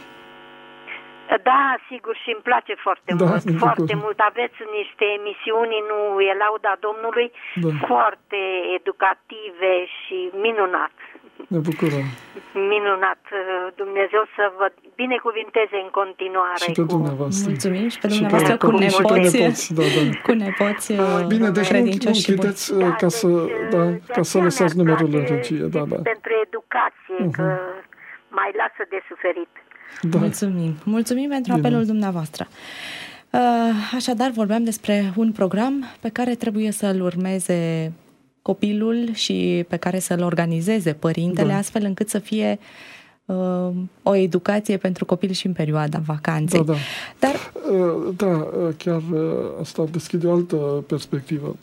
Da, sigur, și îmi place foarte Da, mult, ne foarte bucur. mult. Aveți niște emisiuni, nu e lauda Domnului, Da. foarte educative și minunat. Ne bucurăm. Minunat. Dumnezeu să vă binecuvinteze în continuare. Și pe cu... dumneavoastră. Mulțumim și pe Și dumneavoastră pe- cu și pe nepoți, nepoți, da, da. cu nepoți Bine, deci nu, nu credincioși și buni. închideți uh, ca să, da, ca să lăsați numărul în regie. Da, da. Pentru educație, uh-huh. că mai lasă de suferit. Da. Mulțumim. Mulțumim pentru Bine. apelul dumneavoastră. Așadar, vorbeam despre un program pe care trebuie să-l urmeze copilul și pe care să-l organizeze părintele, Da. astfel încât să fie uh, o educație pentru copil și în perioada vacanței. Da, da. Dar Uh, Da, uh, chiar uh, asta deschide o altă perspectivă.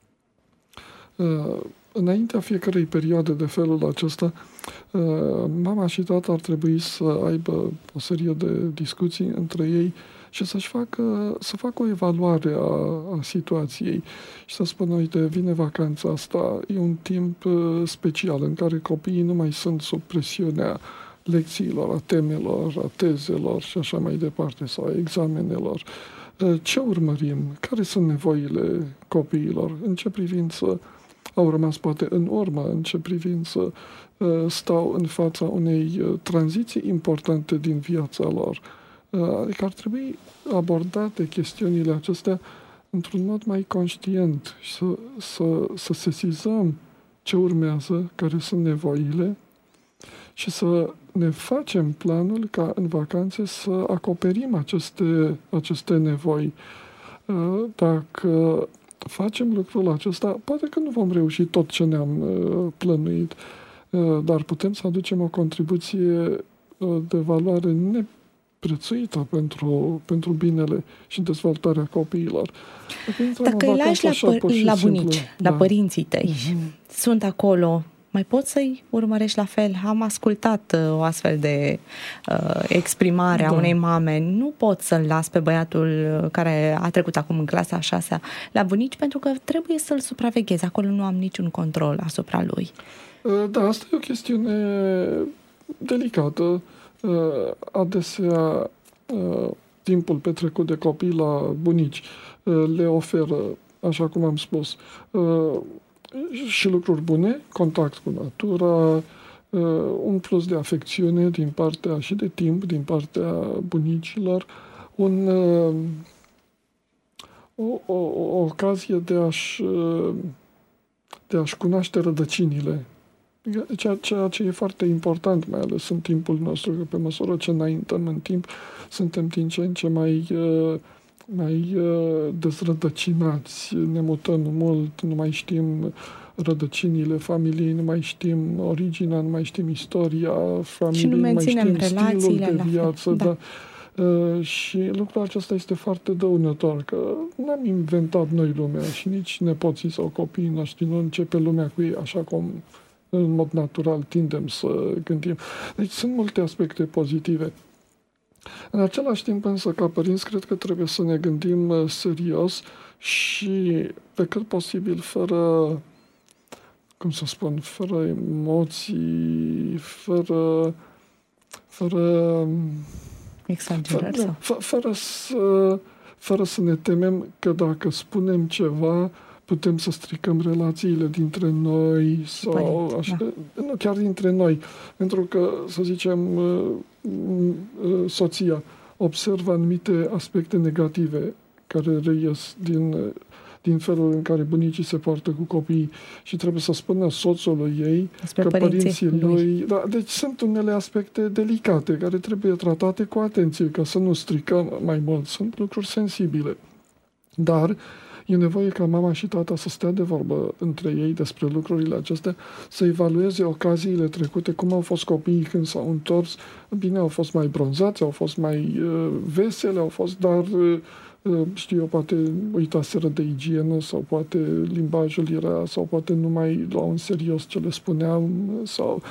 Uh, Înaintea fiecărei perioade de felul acesta, uh, mama și tata ar trebui să aibă o serie de discuții între ei și să-și facă, să facă o evaluare a, a situației și să spună, uite, vine vacanța asta, e un timp uh, special în care copiii nu mai sunt sub presiunea lecțiilor, a temelor, a tezelor și așa mai departe, sau a examenelor. Uh, Ce urmărim? Care sunt nevoile copiilor? În ce privință au rămas poate în urmă, în ce privință uh, stau în fața unei uh, tranziții importante din viața lor. Uh, adică ar trebui abordate chestiunile acestea într-un mod mai conștient și să, să, să sesizăm ce urmează, care sunt nevoile și să ne facem planul ca în vacanțe să acoperim aceste, aceste nevoi. Uh, Dacă facem lucrul acesta, poate că nu vom reuși tot ce ne-am uh, plănuit, uh, dar putem să aducem o contribuție uh, de valoare neprețuită pentru, pentru binele și dezvoltarea copiilor. Dacă, dacă îi lași la, păr- la bunici, simplu, la da. părinții tăi, uh-huh. sunt acolo, mai poți să-i urmărești la fel? Am ascultat uh, o astfel de uh, exprimare a Da. unei mame. Nu pot să-l las pe băiatul care a trecut acum în clasa a șasea la bunici, pentru că trebuie să-l supraveghezi. Acolo nu am niciun control asupra lui. Uh, Da, asta e o chestiune delicată. Uh, Adesea, uh, timpul petrecut de copii la bunici uh, le oferă, așa cum am spus, uh, și lucruri bune, contact cu natura, un plus de afecțiune din partea și de timp din partea bunicilor, un, o, o, o ocazie de a-și, de a-și cunoaște rădăcinile. Ceea, ceea ce e foarte important, mai ales în timpul nostru, că pe măsură ce înaintăm în timp, suntem din ce în ce mai, mai dezrădăcinați, ne mutăm mult, nu mai știm rădăcinile familiei, nu mai știm originea, nu mai știm istoria familiei, nu, nu mai știm stilul de viață. Da. Da. Uh, și lucrul acesta este foarte dăunător, că n-am inventat noi lumea și nici nepoții sau copiii noștri nu începe lumea cu ei așa cum în mod natural tindem să gândim. Deci sunt multe aspecte pozitive. În același timp însă, ca părinți, cred că trebuie să ne gândim uh, serios și pe cât posibil fără, cum să spun, fără emoții, fără fără exagerări fără, fără, fără să fără să ne temem că dacă spunem ceva putem să stricăm relațiile dintre noi sau Părinte, așa, da. Nu chiar dintre noi, pentru că, să zicem, soția observă anumite aspecte negative care reies din, din felul în care bunicii se poartă cu copiii și trebuie să spună soțului ei despre că părinții lui... lui da, deci sunt unele aspecte delicate care trebuie tratate cu atenție ca să nu stricăm mai mult. Sunt lucruri sensibile. Dar e nevoie ca mama și tata să stea de vorbă între ei despre lucrurile acestea, să evalueze ocaziile trecute, cum au fost copiii când s-au întors. Bine, au fost mai bronzați, au fost mai uh, vesele, au fost, dar uh, știu eu, poate uitaseră de igienă sau poate limbajul era, sau poate nu mai luau în serios ce le spuneam sau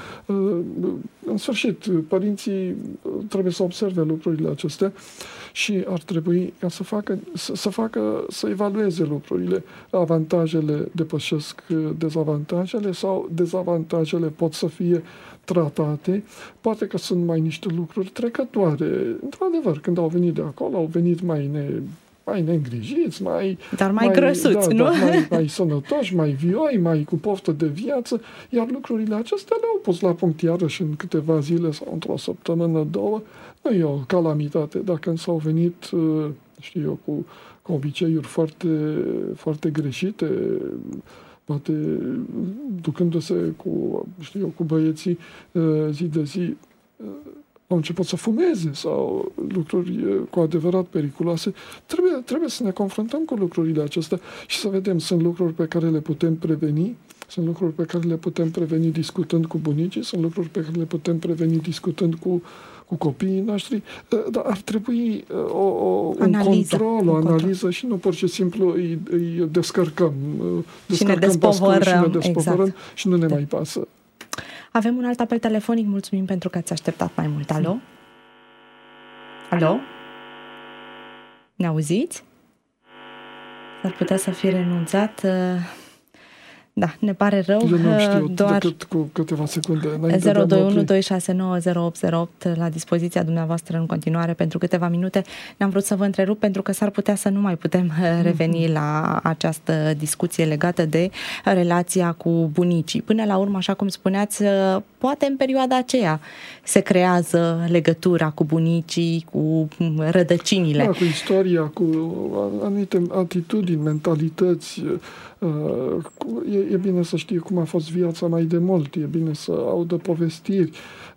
în sfârșit, părinții trebuie să observe lucrurile acestea și ar trebui ca să facă, să, să facă, să evalueze lucrurile. Avantajele depășesc dezavantajele sau dezavantajele pot să fie tratate. Poate că sunt mai niște lucruri trecătoare. Într-adevăr, când au venit de acolo, au venit mai ne, mai neîngrijiți, mai... Dar mai, mai grăsuți, da, nu? Dar mai, mai sănătoși, mai vioi, mai cu poftă de viață, iar lucrurile acestea le-au pus la punct iarăși în câteva zile sau într-o săptămână, două. Nu e o calamitate. Dacă s-au venit, știu eu, cu, cu obiceiuri foarte, foarte greșite, poate ducându-se cu, știu eu, cu băieții zi de zi, au început să fumeze sau lucruri cu adevărat periculoase. Trebuie, trebuie să ne confruntăm cu lucrurile acestea și să vedem, sunt lucruri pe care le putem preveni, sunt lucruri pe care le putem preveni discutând cu bunicii, sunt lucruri pe care le putem preveni discutând cu, cu copiii noștri, dar ar trebui o, o, un control, o analiză control. Și nu pur și simplu îi, îi descărcăm. descărcăm și ne despovărăm, și, ne despovărăm exact. Și nu ne da. mai pasă. Avem un alt apel telefonic, mulțumim pentru că ați așteptat mai mult. Alo? Alo? Ne auziți? S-ar putea să fi renunțat. Da, ne pare rău. Eu nu știu doar decât cu câteva secunde. zero doi unu doi șase nouă zero opt zero opt la dispoziția dumneavoastră în continuare pentru câteva minute. Ne-am vrut să vă întrerup pentru că s-ar putea să nu mai putem reveni la această discuție legată de relația cu bunicii. Până la urmă, așa cum spuneați, poate în perioada aceea se creează legătura cu bunicii, cu rădăcinile. Da, cu istoria, cu anumite atitudini, mentalități. E, e bine să știe cum a fost viața mai de mult, e bine să audă povestiri.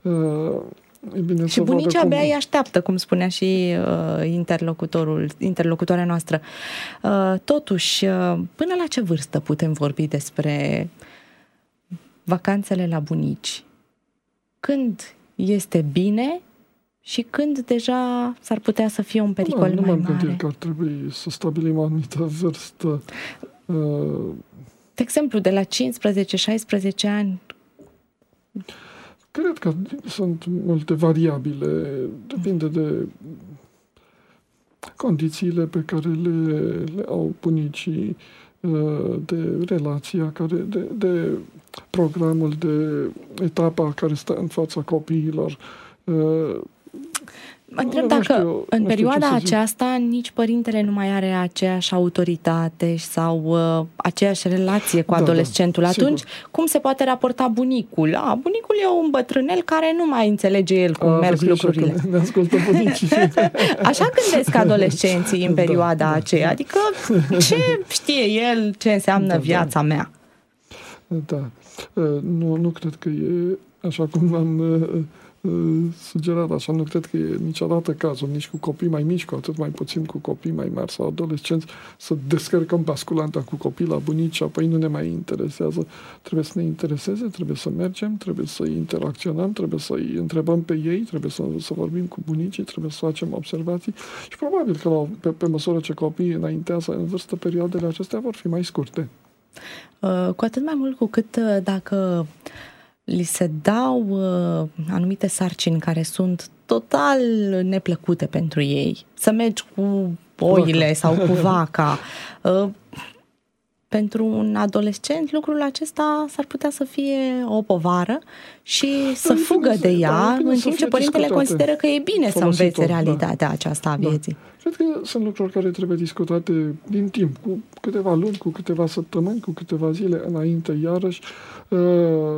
E bine și să bunicii abia cum... îi așteaptă, cum spunea și uh, interlocutorul, interlocutoarea noastră. Uh, totuși, uh, până la ce vârstă putem vorbi despre vacanțele la bunici? Când este bine și când deja s-ar putea să fie un pericol nu, mai nu mare? Nu m-am că ar trebui să stabilim o anumită vârstă. Uh... De exemplu, de la cincisprezece șaisprezece ani? Cred că sunt multe variabile. Depinde de condițiile pe care le, le au bunicii, de relația, care, de, de programul, de etapa care stă în fața copiilor. Mă întreb dacă știu, în perioada aceasta nici părintele nu mai are aceeași autoritate sau uh, aceeași relație cu adolescentul. Da, da, atunci, sigur. Cum se poate raporta bunicul? A, bunicul e un bătrânel care nu mai înțelege el cum A, merg lucrurile. Ne ascultă bunicii. Așa gândesc adolescenții în perioada da, aceea. Adică ce știe el, ce înseamnă da, viața da. mea? Da. Nu, nu cred că e așa cum am sugerat, așa nu cred că e niciodată cazul, nici cu copii mai mici, cu atât mai puțin cu copii mai mari sau adolescenți, să descărcăm basculanta cu copii la bunici și apoi nu ne mai interesează. Trebuie să ne intereseze, trebuie să mergem, trebuie să interacționăm, trebuie să-i întrebăm pe ei, trebuie să, să vorbim cu bunicii, trebuie să facem observații și probabil că la, pe, pe măsură ce copiii înaintează în vârstă, perioadele acestea vor fi mai scurte. Uh, cu atât mai mult cu cât uh, dacă li se dau uh, anumite sarcini care sunt total neplăcute pentru ei. Să mergi cu oile vaca. sau cu vaca. Uh, pentru un adolescent lucrul acesta s-ar putea să fie o povară și da, să fugă de ea, da, în timp ce părintele consideră că e bine să învețe realitatea da. aceasta a vieții. Da. Cred că sunt lucruri care trebuie discutate din timp, cu câteva luni, cu câteva săptămâni, cu câteva zile înainte, iarăși. Uh,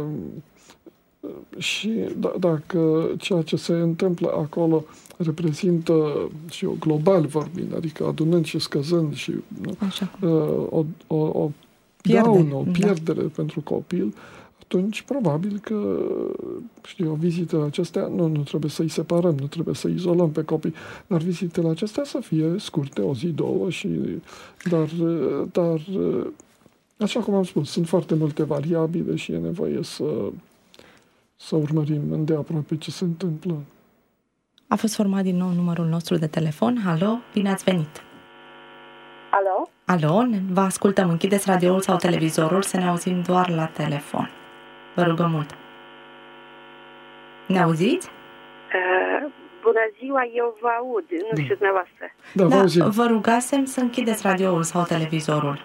și d- dacă ceea ce se întâmplă acolo reprezintă, și eu global vorbind, adică adunând și scăzând și uh, o, o, o daună, o pierdere da. pentru copil, atunci probabil că, știu, vizitele acestea, nu, nu trebuie să-i separăm, nu trebuie să izolăm pe copii, dar vizitele acestea să fie scurte, o zi, două, și, dar, dar, așa cum am spus, sunt foarte multe variabile și e nevoie să, să urmărim îndeaproape ce se întâmplă. A fost format din nou numărul nostru de telefon. Alo, bine ați venit! Alo? Alo, vă ascultăm. Închideți radioul sau televizorul să ne auzim doar la telefon. Vă rugăm mult. Ne auziți? Uh, bună ziua, eu vă aud, nu știu dumneavoastră. Da, vă, da, vă rugasem să închideți radioul sau televizorul.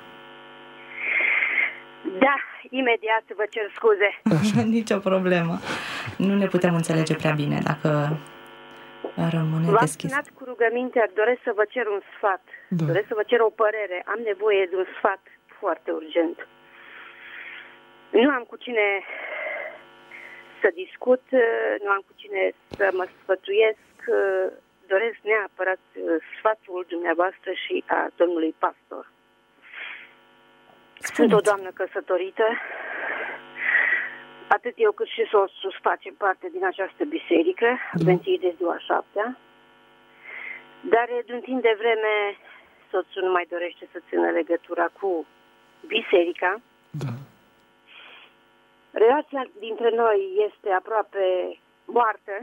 Da, imediat vă cer scuze. Nicio problemă. Nu ne putem înțelege prea bine dacă rămâne V-am deschis. sunat cu rugăminte, doresc să vă cer un sfat. Da. Doresc să vă cer o părere. Am nevoie de un sfat foarte urgent. Nu am cu cine să discut, nu am cu cine să mă sfătuiesc. Doresc neapărat sfatul dumneavoastră și a domnului pastor. Spuneți. Sunt o doamnă căsătorită. Atât eu cât și soțul facem parte din această biserică, Advenții de ziua șaptea. Dar de un timp de vreme soțul nu mai dorește să țină legătura cu biserica. Da. Relația dintre noi este aproape moartă.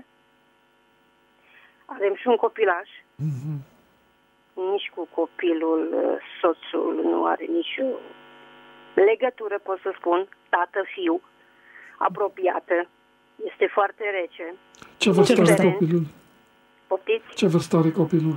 Avem și un copilaș. Mm-hmm. Nici cu copilul soțul nu are nicio legătură, pot să spun, tată-fiu, apropiată. Este foarte rece. Ce vârstă are copilul? Poftiți? Ce vârstă are copilul?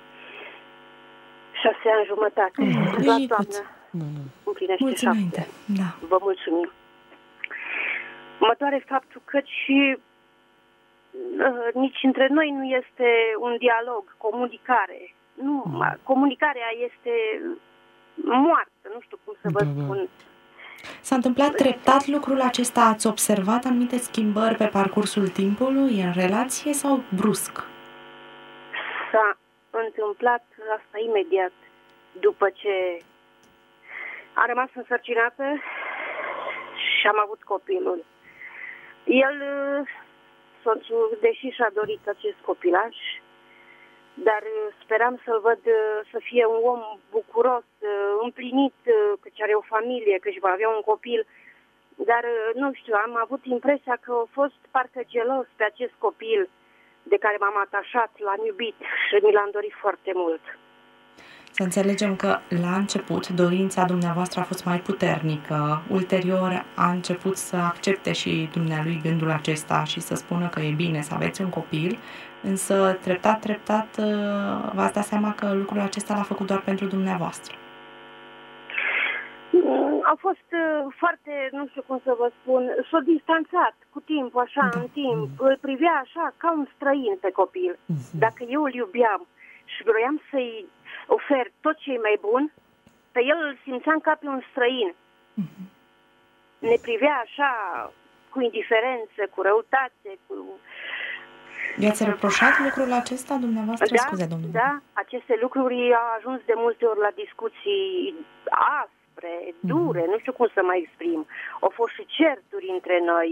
Șase ani jumătate. Mm, La toamnă împlinește șapte. Da. Vă mulțumim. Mă doare faptul că și uh, nici între noi nu este un dialog, comunicare. Nu, mm. Comunicarea este moartă, nu știu cum să vă da, spun. Da. S-a întâmplat treptat lucrul acesta? Ați observat anumite schimbări pe parcursul timpului în relație sau brusc? S-a întâmplat asta imediat după ce a rămas însărcinată și am avut copilul. El, soțul, deși și-a dorit acest copilaș, dar speram să-l văd să fie un om bucuros, împlinit, căci are o familie, căci va avea un copil. Dar, nu știu, am avut impresia că a fost parcă gelos pe acest copil de care m-am atașat, l-am iubit și mi l-am dorit foarte mult. Să înțelegem că la început dorința dumneavoastră a fost mai puternică, ulterior a început să accepte și dumnealui gândul acesta și să spună că e bine să aveți un copil, însă treptat, treptat v-ați dat seama că lucrul acesta l-a făcut doar pentru dumneavoastră. a fost uh, foarte, nu știu cum să vă spun, s-a distanțat cu timpul, așa, da. în timp. Îl privea așa ca un străin pe copil. Uh-huh. Dacă eu îl iubeam și vroiam să-i ofer tot ce e mai bun, pe el îl simțeam ca pe un străin. Uh-huh. Ne privea așa, cu indiferență, cu răutate, cu... I-ați reproșat lucrul acesta dumneavoastră? Da, Scuze, domnule. Da, aceste lucruri au ajuns de multe ori la discuții aspre, dure, mm. nu știu cum să mai exprim. Au fost și certuri între noi.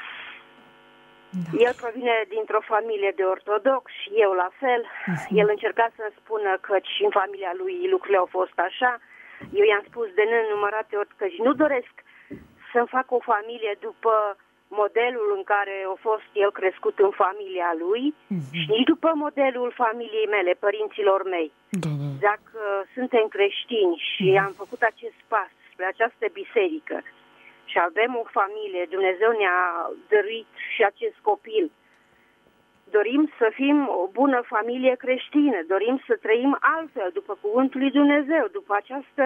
Da. El provine dintr-o familie de ortodox și eu la fel. Mm-hmm. El încerca să-mi spună că și în familia lui lucrurile au fost așa. Eu i-am spus de nenumărate ori că nu doresc să-mi fac o familie după modelul în care a fost el crescut în familia lui mm-hmm. și nici după modelul familiei mele, părinților mei. Da, da. Dacă suntem creștini și mm-hmm. am făcut acest pas spre această biserică și avem o familie, Dumnezeu ne-a dăruit și acest copil, dorim să fim o bună familie creștină, dorim să trăim altfel, după cuvântul lui Dumnezeu, după această...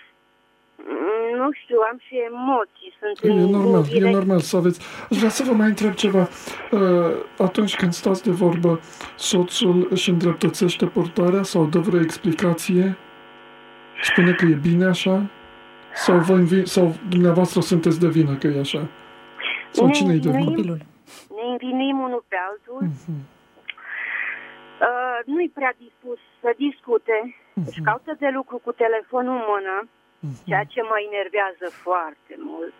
Nu știu, am și emoții. Sunt e normal, e normal să aveți. Aș vrea să vă mai întreb ceva. Atunci când stați de vorbă, soțul își îndreptățește portarea sau dă vreo explicație? Spune că e bine așa? Sau, vă învi- sau dumneavoastră sunteți de vină că e așa? Sau ne, cine-i de vină? Copilul. Ne învinuim unul pe altul. Uh-huh. Uh, nu-i prea dispus să discute. Uh-huh. Își caută de lucru cu telefonul în mână. Ceea ce mă enervează foarte mult.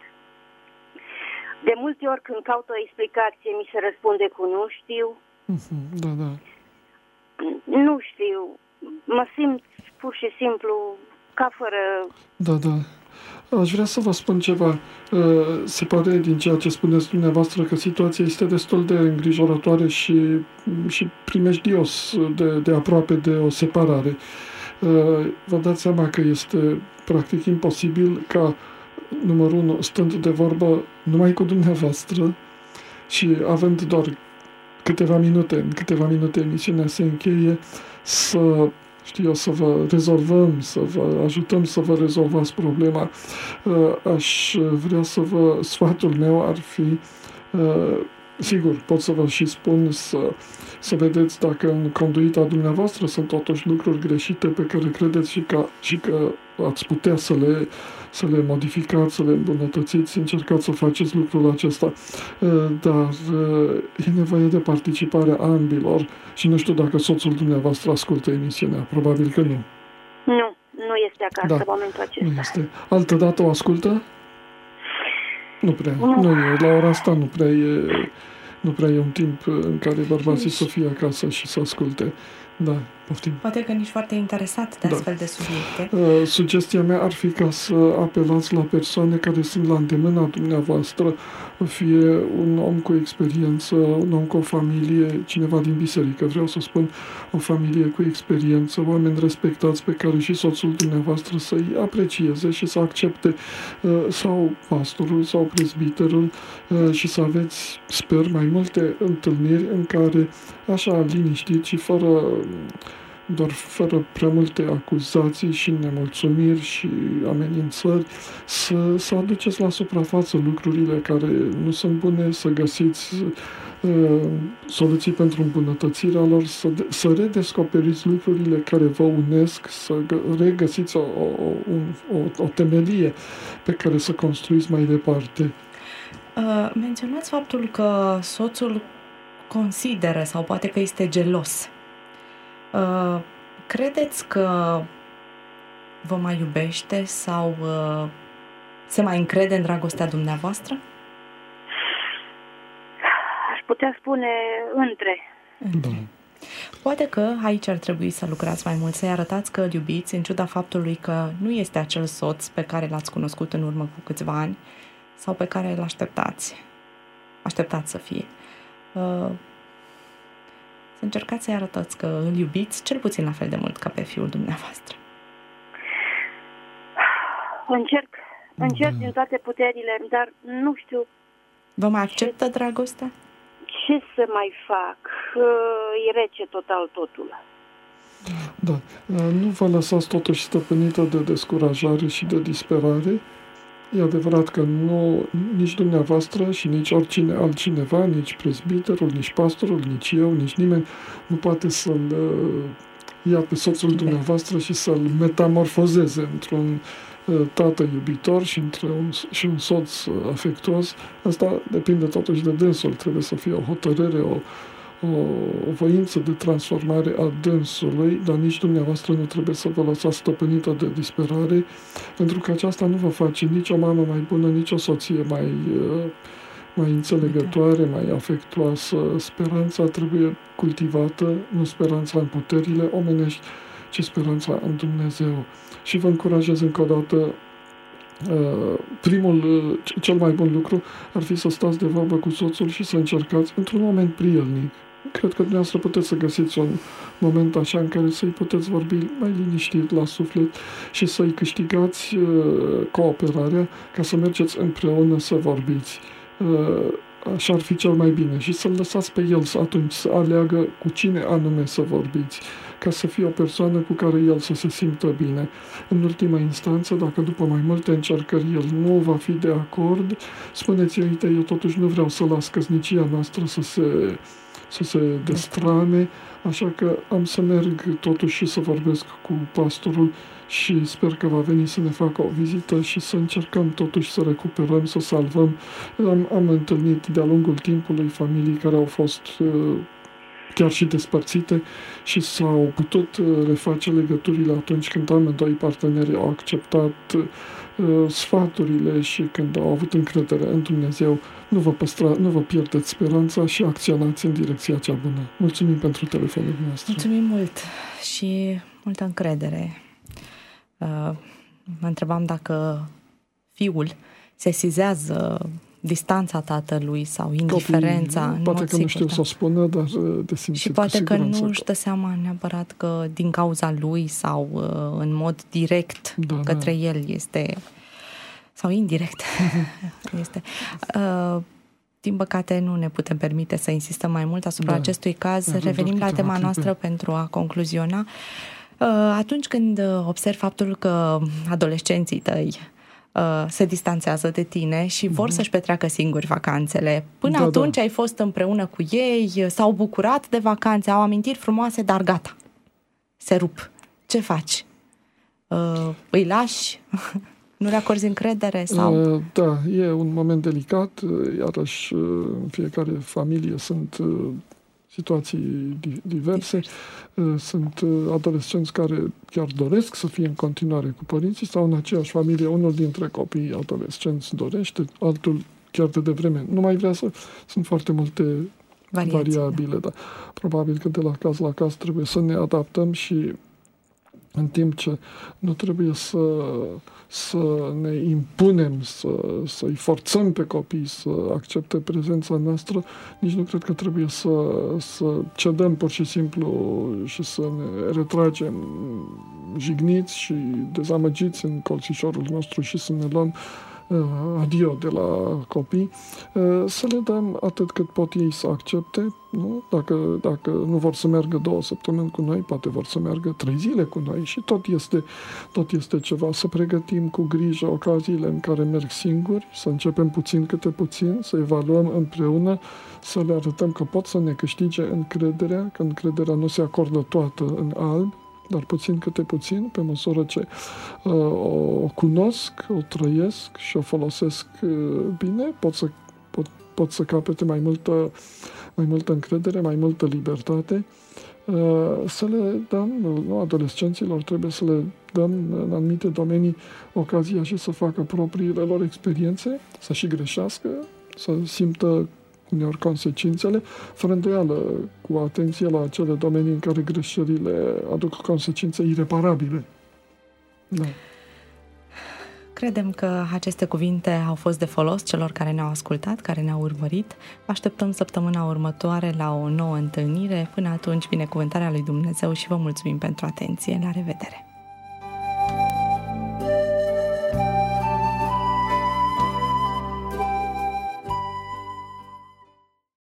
De multe ori când caut o explicație, mi se răspunde cu nu știu. Da, da. Nu știu. Mă simt pur și simplu ca fără... Da, da. Aș vrea să vă spun ceva. Se pare din ceea ce spuneți dumneavoastră că situația este destul de îngrijorătoare și, și primejdios de, de aproape de o separare. Vă dați seama că este practic imposibil ca, numărul unu, stând de vorbă numai cu dumneavoastră și având doar câteva minute, în câteva minute emisiunea se încheie, să, știu eu, să vă rezolvăm, să vă ajutăm să vă rezolvați problema. Aș vrea să vă, sfatul meu ar fi, sigur, pot să vă și spun să, să vedeți dacă în conduita dumneavoastră sunt totuși lucruri greșite pe care credeți și, ca, și că ați putea să le, să le modificați, să le îmbunătățiți, încercați să faceți lucrul acesta. Dar e nevoie de participarea ambilor și nu știu dacă soțul dumneavoastră ascultă emisiunea. Probabil că nu. Nu, nu este acasă da, în momentul acesta. Nu este. Altă dată o ascultă? Nu prea. Nu e. La ora asta nu prea e, nu prea e un timp în care bărbații să fie acasă și să asculte. Da, poftim. Poate că nici foarte interesat de astfel da. de subiecte. Uh, sugestia mea ar fi ca să apelați la persoane care sunt la îndemâna dumneavoastră, fie un om cu experiență, un om cu o familie, cineva din biserică, vreau să spun, o familie cu experiență, oameni respectați pe care și soțul dumneavoastră să-i aprecieze și să accepte, uh, sau pastorul sau prezbiterul, uh, și să aveți, sper, mai multe întâlniri în care, așa, liniștit și fără doar fără prea multe acuzații și nemulțumiri și amenințări, să, să aduceți la suprafață lucrurile care nu sunt bune, să găsiți uh, soluții pentru îmbunătățirea lor, să, de, să redescoperiți lucrurile care vă unesc, să regăsiți o, o, o, o, o temelie pe care să construiți mai departe. Uh, menționați faptul că soțul consideră sau poate că este gelos. Uh, credeți că vă mai iubește sau uh, se mai încrede în dragostea dumneavoastră? Aș putea spune între. Da. Poate că aici ar trebui să lucrați mai mult, să-i arătați că îl iubiți, în ciuda faptului că nu este acel soț pe care l-ați cunoscut în urmă cu câțiva ani sau pe care îl așteptați. Așteptați să fie. Uh, Să încercați să-i arătați că îl iubiți cel puțin la fel de mult ca pe fiul dumneavoastră. Încerc, încerc din toate puterile, dar nu știu... Vă mai acceptă ce, dragostea? Ce să mai fac? E rece total totul. Da. Nu vă lăsați totuși stăpânită de descurajare și de disperare. e adevărat că nu, nici dumneavoastră și nici oricine altcineva, nici prezbiterul, nici pastorul, nici eu, nici nimeni nu poate să-l ia pe soțul dumneavoastră și să-l metamorfozeze într-un tată iubitor și, între un, și un soț afectuos. Asta depinde totuși de dânsul. Trebuie să fie o hotărâre, o, o, o voință de transformare a dânsului, dar nici dumneavoastră nu trebuie să vă lăsați stăpânită de disperare, pentru că aceasta nu vă face nici o mamă mai bună, nici o soție mai, mai înțelegătoare, mai afectuoasă. Speranța trebuie cultivată, nu speranța în puterile omenești, ci speranța în Dumnezeu. Și vă încurajez încă o dată, primul, cel mai bun lucru ar fi să stați de vorbă cu soțul și să încercați într-un moment prielnic. Cred că dumneavoastră puteți să găsiți un moment așa în care să-i puteți vorbi mai liniștit la suflet și să-i câștigați cooperarea ca să mergeți împreună să vorbiți. Așa ar fi cel mai bine și să-l lăsați pe el să atunci să aleagă cu cine anume să vorbiți, ca să fie o persoană cu care el să se simtă bine. În ultima instanță, dacă după mai multe încercări el nu va fi de acord, spuneți, uite, eu totuși nu vreau să las căsnicia noastră să se, să se destrame, așa că am să merg totuși și să vorbesc cu pastorul și sper că va veni să ne facă o vizită și să încercăm totuși să recuperăm, să salvăm. Am, am întâlnit de-a lungul timpului familii care au fost chiar și despărțite și s-au putut reface legăturile atunci când amândoi partenerii au acceptat uh, sfaturile și când au avut încredere în Dumnezeu. Nu vă, păstra, nu vă pierdeți speranța și acționați în direcția cea bună. Mulțumim pentru telefonul nostru. Mulțumim mult și multă încredere. Uh, mă întrebam dacă fiul sesizează distanța tatălui sau indiferența. Copiii, în poate mod că nu sigur, știu da. să o spună, dar de simțit. Și poate că nu își dă seama neapărat că din cauza lui sau uh, în mod direct da, către da. el este, sau indirect este. Uh, din păcate nu ne putem permite să insistăm mai mult asupra da. acestui caz. Da, Revenim la tema noastră pentru a concluziona. Uh, atunci când observ faptul că adolescenții tăi se distanțează de tine și vor mm-hmm. să-și petreacă singuri vacanțele. Până da, atunci da. ai fost împreună cu ei, s-au bucurat de vacanțe, au amintiri frumoase, dar gata. Se rup. Ce faci? Uh, îi lași? Nu le acorzi încredere? Sau? Uh, da, e un moment delicat. Iarăși, în fiecare familie sunt situații diverse. Sunt adolescenți care chiar doresc să fie în continuare cu părinții sau în aceeași familie unul dintre copiii adolescenți dorește, altul chiar de devreme nu mai vrea să... Sunt foarte multe variații, variabile, da. Da. Probabil că de la caz la caz trebuie să ne adaptăm și în timp ce nu trebuie să, să ne impunem, să, să-i forțăm pe copii să accepte prezența noastră, nici nu cred că trebuie să, să cedăm pur și simplu și să ne retragem jigniți și dezamăgiți în colțișorul nostru și să ne luăm adio de la copii, să le dăm atât cât pot ei să accepte, nu? Dacă, dacă nu vor să meargă două săptămâni cu noi, poate vor să meargă trei zile cu noi și tot este, tot este ceva. Să pregătim cu grijă ocaziile în care merg singuri, să începem puțin câte puțin, să evaluăm împreună, să le arătăm că pot să ne câștige încrederea, că încrederea nu se acordă toată în alb, dar puțin câte puțin, pe măsură ce uh, o cunosc, o trăiesc și o folosesc uh, bine, pot să, pot, pot să capete mai multă, mai multă încredere, mai multă libertate. Uh, să le dăm, nu, adolescenților trebuie să le dăm în anumite domenii ocazia și să facă propriile lor experiențe, să și greșească, să simtă uneori consecințele, fără îndoială, cu atenție la acele domenii în care greșelile aduc consecințe ireparabile. Da. Credem că aceste cuvinte au fost de folos celor care ne-au ascultat, care ne-au urmărit. Așteptăm săptămâna următoare la o nouă întâlnire. Până atunci, binecuvântarea lui Dumnezeu și vă mulțumim pentru atenție. La revedere!